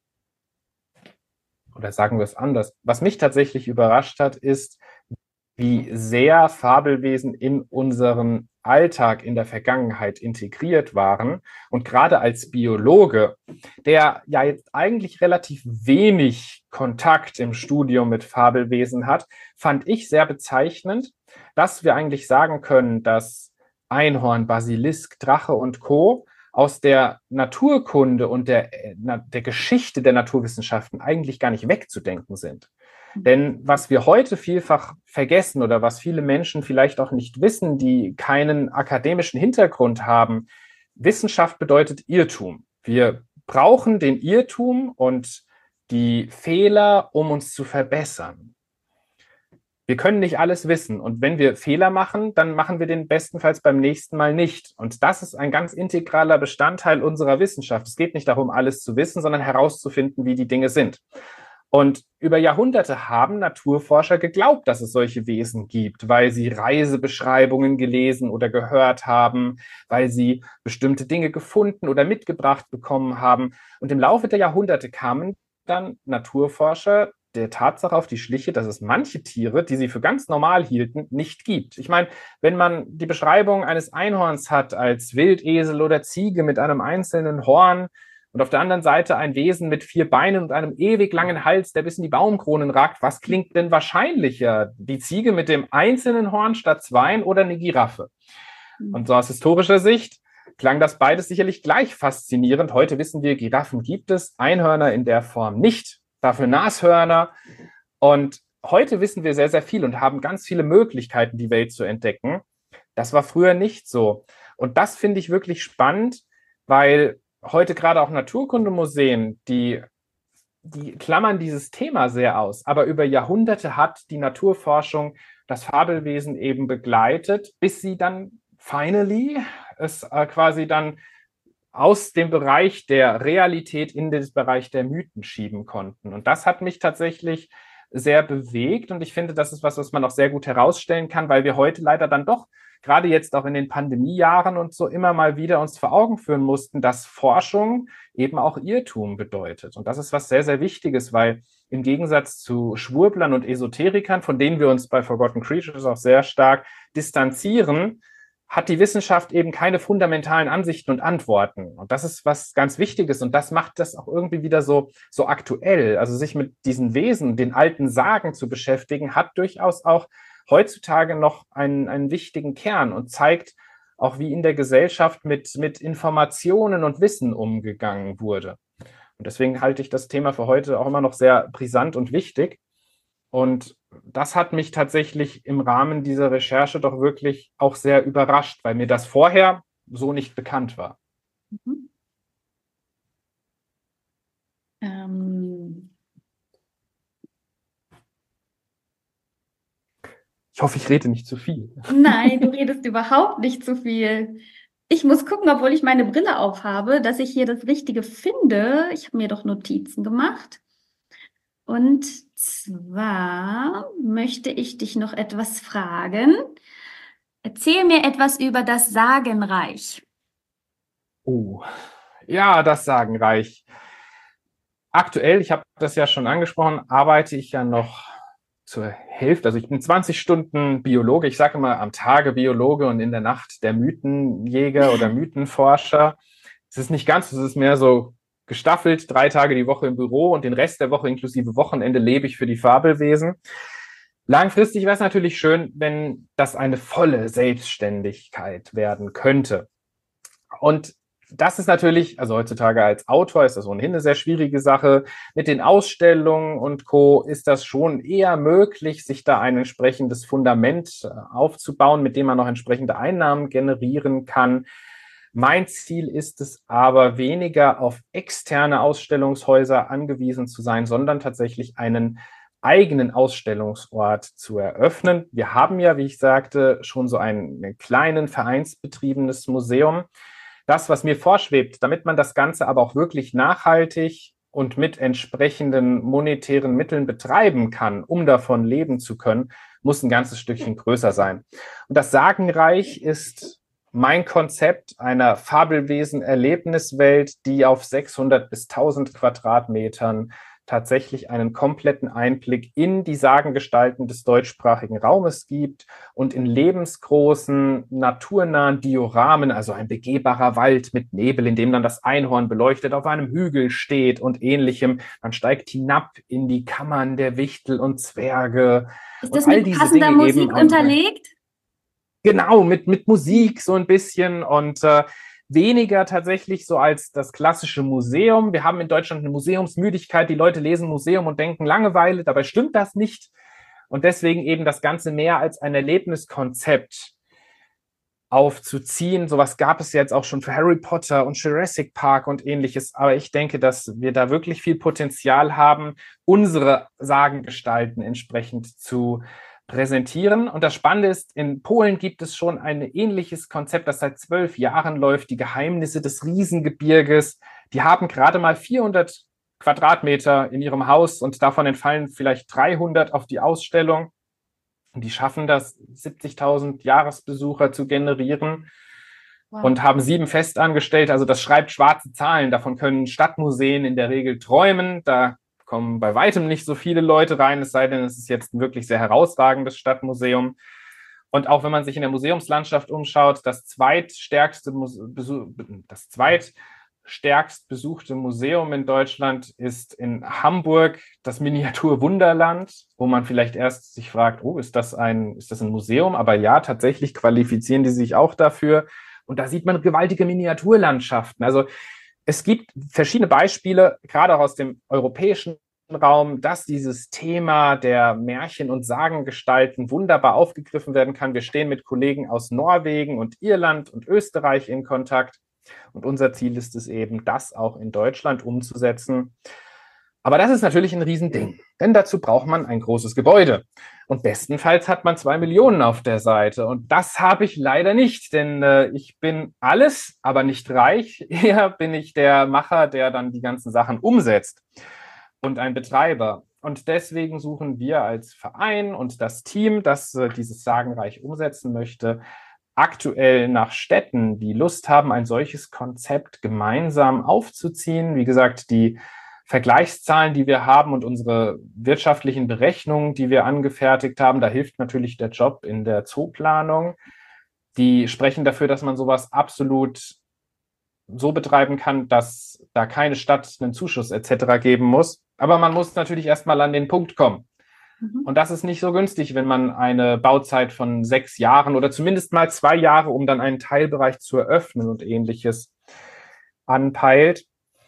oder sagen wir es anders, was mich tatsächlich überrascht hat, ist, wie sehr Fabelwesen in unseren Alltag in der Vergangenheit integriert waren. Und gerade als Biologe, der ja jetzt eigentlich relativ wenig Kontakt im Studium mit Fabelwesen hat, fand ich sehr bezeichnend, dass wir eigentlich sagen können, dass Einhorn, Basilisk, Drache und Co. aus der Naturkunde und der, der Geschichte der Naturwissenschaften eigentlich gar nicht wegzudenken sind. Denn was wir heute vielfach vergessen oder was viele Menschen vielleicht auch nicht wissen, die keinen akademischen Hintergrund haben, Wissenschaft bedeutet Irrtum. Wir brauchen den Irrtum und die Fehler, um uns zu verbessern. Wir können nicht alles wissen und wenn wir Fehler machen, dann machen wir den bestenfalls beim nächsten Mal nicht. Und das ist ein ganz integraler Bestandteil unserer Wissenschaft. Es geht nicht darum, alles zu wissen, sondern herauszufinden, wie die Dinge sind. Und über Jahrhunderte haben Naturforscher geglaubt, dass es solche Wesen gibt, weil sie Reisebeschreibungen gelesen oder gehört haben, weil sie bestimmte Dinge gefunden oder mitgebracht bekommen haben. Und im Laufe der Jahrhunderte kamen dann Naturforscher der Tatsache auf die Schliche, dass es manche Tiere, die sie für ganz normal hielten, nicht gibt. Ich meine, wenn man die Beschreibung eines Einhorns hat als Wildesel oder Ziege mit einem einzelnen Horn, und auf der anderen Seite ein Wesen mit vier Beinen und einem ewig langen Hals, der bis in die Baumkronen ragt. Was klingt denn wahrscheinlicher? Die Ziege mit dem einzelnen Horn statt zweien oder eine Giraffe? Und so aus historischer Sicht klang das beides sicherlich gleich faszinierend. Heute wissen wir, Giraffen gibt es, Einhörner in der Form nicht, dafür Nashörner. Und heute wissen wir sehr, sehr viel und haben ganz viele Möglichkeiten, die Welt zu entdecken. Das war früher nicht so. Und das finde ich wirklich spannend, weil heute gerade auch Naturkundemuseen, die, die klammern dieses Thema sehr aus. Aber über Jahrhunderte hat die Naturforschung das Fabelwesen eben begleitet, bis sie dann finally es äh, quasi dann aus dem Bereich der Realität in den Bereich der Mythen schieben konnten. Und das hat mich tatsächlich sehr bewegt. Und ich finde, das ist was, was man auch sehr gut herausstellen kann, weil wir heute leider dann doch gerade jetzt auch in den Pandemiejahren und so immer mal wieder uns vor Augen führen mussten, dass Forschung eben auch Irrtum bedeutet. Und das ist was sehr, sehr Wichtiges, weil im Gegensatz zu Schwurblern und Esoterikern, von denen wir uns bei Forgotten Creatures auch sehr stark distanzieren, hat die Wissenschaft eben keine fundamentalen Ansichten und Antworten. Und das ist was ganz Wichtiges und das macht das auch irgendwie wieder so, so aktuell. Also sich mit diesen Wesen, den alten Sagen zu beschäftigen, hat durchaus auch heutzutage noch einen, einen wichtigen Kern und zeigt auch, wie in der Gesellschaft mit, mit Informationen und Wissen umgegangen wurde. Und deswegen halte ich das Thema für heute auch immer noch sehr brisant und wichtig. Und das hat mich tatsächlich im Rahmen dieser Recherche doch wirklich auch sehr überrascht, weil mir das vorher so nicht bekannt war. Mhm. Ich hoffe, ich rede nicht zu viel. Nein, du redest überhaupt nicht zu viel. Ich muss gucken, obwohl ich meine Brille aufhabe, dass ich hier das Richtige finde. Ich habe mir doch Notizen gemacht. Und zwar möchte ich dich noch etwas fragen. Erzähl mir etwas über das Sagenreich. Oh, ja, das Sagenreich. Aktuell, ich habe das ja schon angesprochen, arbeite ich ja noch zur Hälfte. Also ich bin zwanzig Stunden Biologe. Ich sage immer am Tage Biologe und in der Nacht der Mythenjäger oder Mythenforscher. Es ist nicht ganz, es ist mehr so gestaffelt, drei Tage die Woche im Büro und den Rest der Woche inklusive Wochenende lebe ich für die Fabelwesen. Langfristig wäre es natürlich schön, wenn das eine volle Selbstständigkeit werden könnte. Und das ist natürlich, also heutzutage als Autor ist das ohnehin eine sehr schwierige Sache. Mit den Ausstellungen und Co. ist das schon eher möglich, sich da ein entsprechendes Fundament aufzubauen, mit dem man noch entsprechende Einnahmen generieren kann. Mein Ziel ist es aber, weniger auf externe Ausstellungshäuser angewiesen zu sein, sondern tatsächlich einen eigenen Ausstellungsort zu eröffnen. Wir haben ja, wie ich sagte, schon so ein kleinen vereinsbetriebenes Museum. Das, was mir vorschwebt, damit man das Ganze aber auch wirklich nachhaltig und mit entsprechenden monetären Mitteln betreiben kann, um davon leben zu können, muss ein ganzes Stückchen größer sein. Und das Sagenreich ist mein Konzept einer Fabelwesen-Erlebniswelt, die auf sechshundert bis tausend Quadratmetern tatsächlich einen kompletten Einblick in die Sagengestalten des deutschsprachigen Raumes gibt und in lebensgroßen, naturnahen Dioramen, also ein begehbarer Wald mit Nebel, in dem dann das Einhorn beleuchtet auf einem Hügel steht und ähnlichem. Man steigt hinab in die Kammern der Wichtel und Zwerge. Ist das und all mit diese passender Dinge Musik eben ein, unterlegt? Genau, mit, mit Musik so ein bisschen und äh, weniger tatsächlich so als das klassische Museum. Wir haben in Deutschland eine Museumsmüdigkeit. Die Leute lesen Museum und denken Langeweile. Dabei stimmt das nicht. Und deswegen eben das Ganze mehr als ein Erlebniskonzept aufzuziehen. Sowas gab es jetzt auch schon für Harry Potter und Jurassic Park und ähnliches. Aber ich denke, dass wir da wirklich viel Potenzial haben, unsere Sagengestalten entsprechend zu präsentieren. Und das Spannende ist, in Polen gibt es schon ein ähnliches Konzept, das seit zwölf Jahren läuft, die Geheimnisse des Riesengebirges. Die haben gerade mal vierhundert Quadratmeter in ihrem Haus und davon entfallen vielleicht dreihundert auf die Ausstellung. Und die schaffen das, siebzigtausend Jahresbesucher zu generieren. Wow. Und haben sieben Festangestellte. Also das schreibt schwarze Zahlen. Davon können Stadtmuseen in der Regel träumen. Da kommen bei weitem nicht so viele Leute rein, es sei denn, es ist jetzt ein wirklich sehr herausragendes Stadtmuseum. Und auch wenn man sich in der Museumslandschaft umschaut, das zweitstärkste, das zweitstärkst besuchte Museum in Deutschland ist in Hamburg das Miniaturwunderland, wo man vielleicht erst sich fragt, oh, ist das ein, ist das ein Museum? Aber ja, tatsächlich qualifizieren die sich auch dafür. Und da sieht man gewaltige Miniaturlandschaften. Also es gibt verschiedene Beispiele, gerade auch aus dem europäischen Raum, dass dieses Thema der Märchen- und Sagengestalten wunderbar aufgegriffen werden kann. Wir stehen mit Kollegen aus Norwegen und Irland und Österreich in Kontakt. Und unser Ziel ist es eben, das auch in Deutschland umzusetzen. Aber das ist natürlich ein Riesending, denn dazu braucht man ein großes Gebäude. Und bestenfalls hat man zwei Millionen auf der Seite. Und das habe ich leider nicht, denn äh, ich bin alles, aber nicht reich. Eher bin ich der Macher, der dann die ganzen Sachen umsetzt und ein Betreiber. Und deswegen suchen wir als Verein und das Team, das äh, dieses Sagenreich umsetzen möchte, aktuell nach Städten, die Lust haben, ein solches Konzept gemeinsam aufzuziehen. Wie gesagt, die Vergleichszahlen, die wir haben und unsere wirtschaftlichen Berechnungen, die wir angefertigt haben, da hilft natürlich der Job in der Zooplanung. Die sprechen dafür, dass man sowas absolut so betreiben kann, dass da keine Stadt einen Zuschuss et cetera geben muss. Aber man muss natürlich erstmal an den Punkt kommen. Mhm. Und das ist nicht so günstig, wenn man eine Bauzeit von sechs Jahren oder zumindest mal zwei Jahre, um dann einen Teilbereich zu eröffnen und ähnliches anpeilt.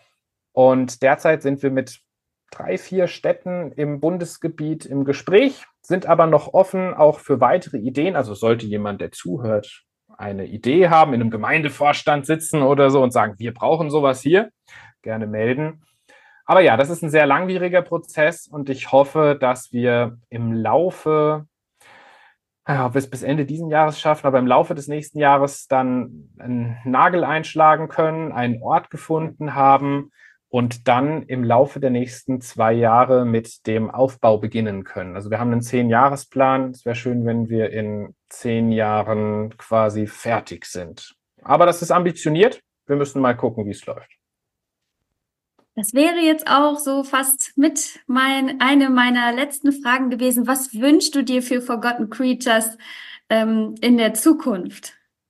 Und derzeit sind wir mit drei, vier Städten im Bundesgebiet im Gespräch, sind aber noch offen auch für weitere Ideen. Also sollte jemand, der zuhört, eine Idee haben, in einem Gemeindevorstand sitzen oder so und sagen, wir brauchen sowas hier, gerne melden. Aber ja, das ist ein sehr langwieriger Prozess und ich hoffe, dass wir im Laufe ja, ob wir es bis Ende diesen Jahres schaffen, aber im Laufe des nächsten Jahres dann einen Nagel einschlagen können, einen Ort gefunden haben und dann im Laufe der nächsten zwei Jahre mit dem Aufbau beginnen können. Also wir haben einen Zehn-Jahres-Plan. Es wäre schön, wenn wir in zehn Jahren quasi fertig sind. Aber das ist ambitioniert. Wir müssen mal gucken, wie es läuft. Das wäre jetzt auch so fast mit mein, eine meiner letzten Fragen gewesen. Was wünschst du dir für Forgotten Creatures ähm, in der Zukunft?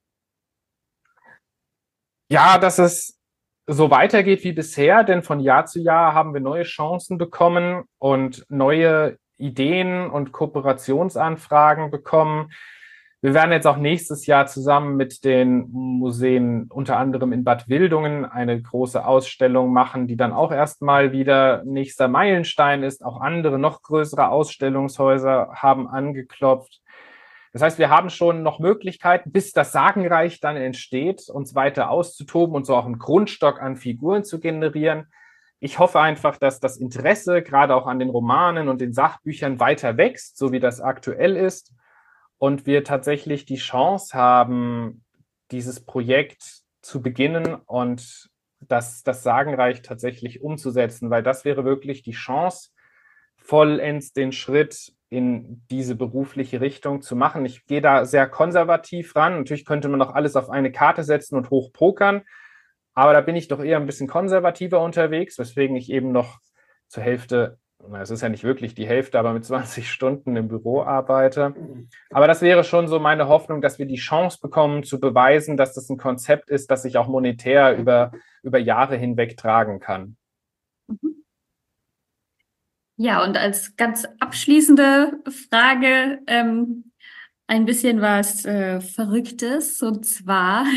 Ja, dass es so weitergeht wie bisher, denn von Jahr zu Jahr haben wir neue Chancen bekommen und neue Ideen und Kooperationsanfragen bekommen. Wir werden jetzt auch nächstes Jahr zusammen mit den Museen, unter anderem in Bad Wildungen, eine große Ausstellung machen, die dann auch erstmal wieder nächster Meilenstein ist. Auch andere, noch größere Ausstellungshäuser haben angeklopft. Das heißt, wir haben schon noch Möglichkeiten, bis das Sagenreich dann entsteht, uns weiter auszutoben und so auch einen Grundstock an Figuren zu generieren. Ich hoffe einfach, dass das Interesse gerade auch an den Romanen und den Sachbüchern weiter wächst, so wie das aktuell ist. Und wir tatsächlich die Chance haben, dieses Projekt zu beginnen und das, das Sagenreich tatsächlich umzusetzen, weil das wäre wirklich die Chance, vollends den Schritt in diese berufliche Richtung zu machen. Ich gehe da sehr konservativ ran. Natürlich könnte man noch alles auf eine Karte setzen und hochpokern, aber da bin ich doch eher ein bisschen konservativer unterwegs, weswegen ich eben noch zur Hälfte, es ist ja nicht wirklich die Hälfte, aber mit zwanzig Stunden im Büro arbeite. Aber das wäre schon so meine Hoffnung, dass wir die Chance bekommen, zu beweisen, dass das ein Konzept ist, das sich auch monetär über, über Jahre hinweg tragen kann. Ja, und als ganz abschließende Frage ähm, ein bisschen was äh, Verrücktes, und zwar,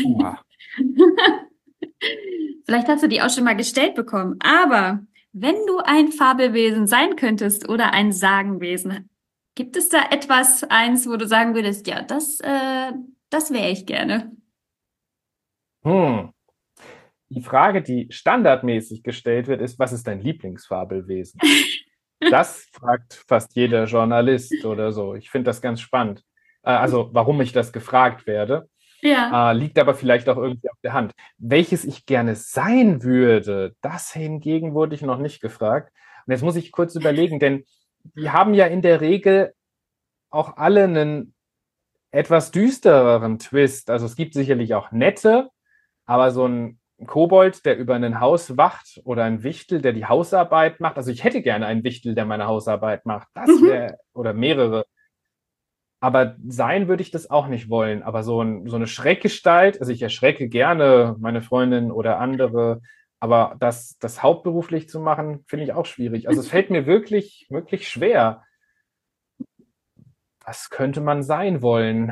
vielleicht hast du die auch schon mal gestellt bekommen, aber wenn du ein Fabelwesen sein könntest oder ein Sagenwesen, gibt es da etwas, eins, wo du sagen würdest, ja, das, äh, das wäre ich gerne? Hm. Die Frage, die standardmäßig gestellt wird, ist, was ist dein Lieblingsfabelwesen? Das fragt fast jeder Journalist oder so. Ich finde das ganz spannend. Äh, also, warum ich das gefragt werde. Ja. Äh, liegt aber vielleicht auch irgendwie auf der Hand. Welches ich gerne sein würde, das hingegen wurde ich noch nicht gefragt. Und jetzt muss ich kurz überlegen, denn die haben ja in der Regel auch alle einen etwas düstereren Twist. Also es gibt sicherlich auch nette, aber so ein Kobold, der über ein Haus wacht, oder ein Wichtel, der die Hausarbeit macht. Also ich hätte gerne einen Wichtel, der meine Hausarbeit macht. Das wäre, oder mehrere. Aber sein würde ich das auch nicht wollen. Aber so, ein, so eine Schreckgestalt, also ich erschrecke gerne meine Freundin oder andere, aber das, das hauptberuflich zu machen, finde ich auch schwierig. Also es fällt mir wirklich, wirklich schwer. Was könnte man sein wollen?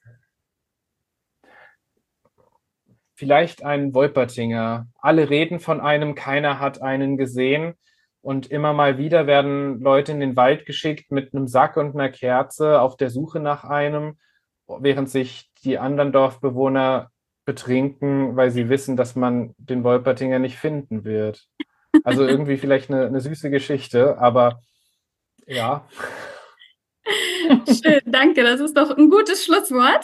Vielleicht ein Wolpertinger. Alle reden von einem, keiner hat einen gesehen. Und immer mal wieder werden Leute in den Wald geschickt mit einem Sack und einer Kerze auf der Suche nach einem, während sich die anderen Dorfbewohner betrinken, weil sie wissen, dass man den Wolpertinger nicht finden wird. Also irgendwie vielleicht eine, eine süße Geschichte, aber ja. Schön, danke. Das ist doch ein gutes Schlusswort.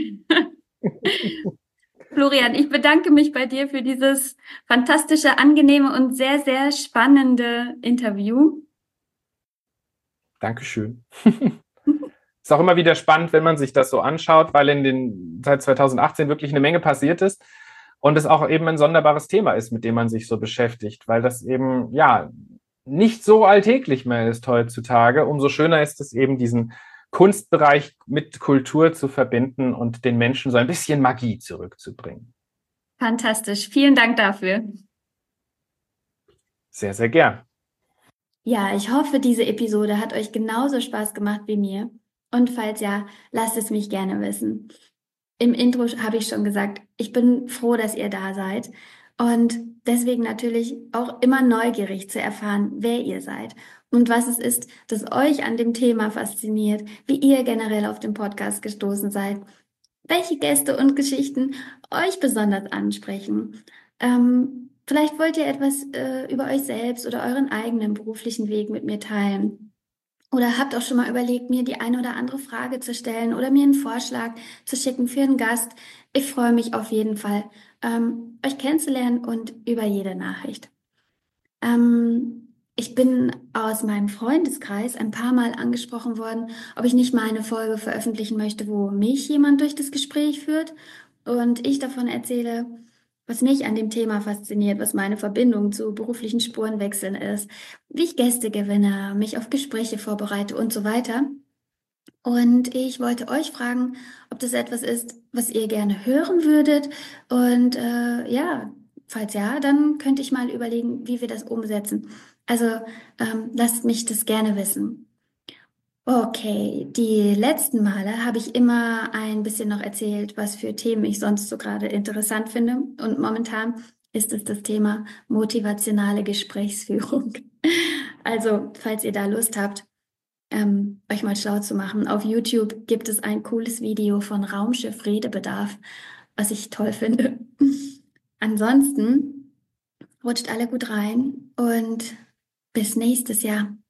Florian, ich bedanke mich bei dir für dieses fantastische, angenehme und sehr, sehr spannende Interview. Dankeschön. Ist auch immer wieder spannend, wenn man sich das so anschaut, weil in den seit zweitausendachtzehn wirklich eine Menge passiert ist und es auch eben ein sonderbares Thema ist, mit dem man sich so beschäftigt, weil das eben ja nicht so alltäglich mehr ist heutzutage. Umso schöner ist es eben, diesen Kunstbereich mit Kultur zu verbinden und den Menschen so ein bisschen Magie zurückzubringen. Fantastisch. Vielen Dank dafür. Sehr, sehr gern. Ja, ich hoffe, diese Episode hat euch genauso Spaß gemacht wie mir. Und falls ja, lasst es mich gerne wissen. Im Intro habe ich schon gesagt, ich bin froh, dass ihr da seid. Und deswegen natürlich auch immer neugierig zu erfahren, wer ihr seid und was es ist, das euch an dem Thema fasziniert, wie ihr generell auf den Podcast gestoßen seid, welche Gäste und Geschichten euch besonders ansprechen. Ähm, vielleicht wollt ihr etwas äh, über euch selbst oder euren eigenen beruflichen Weg mit mir teilen. oder habt auch schon mal überlegt, mir die eine oder andere Frage zu stellen oder mir einen Vorschlag zu schicken für einen Gast. Ich freue mich auf jeden Fall, ähm, euch kennenzulernen und über jede Nachricht. Ähm, ich bin aus meinem Freundeskreis ein paar Mal angesprochen worden, ob ich nicht mal eine Folge veröffentlichen möchte, wo mich jemand durch das Gespräch führt und ich davon erzähle, was mich an dem Thema fasziniert, was meine Verbindung zu beruflichen Spurenwechseln ist, wie ich Gäste gewinne, mich auf Gespräche vorbereite und so weiter. Und ich wollte euch fragen, ob das etwas ist, was ihr gerne hören würdet. Und äh, ja, falls ja, dann könnte ich mal überlegen, wie wir das umsetzen. Also ähm, lasst mich das gerne wissen. Okay, die letzten Male habe ich immer ein bisschen noch erzählt, was für Themen ich sonst so gerade interessant finde. Und momentan ist es das Thema motivationale Gesprächsführung. Also, falls ihr da Lust habt, ähm, euch mal schlau zu machen. Auf YouTube gibt es ein cooles Video von Raumschiff Redebedarf, was ich toll finde. Ansonsten rutscht alle gut rein und bis nächstes Jahr.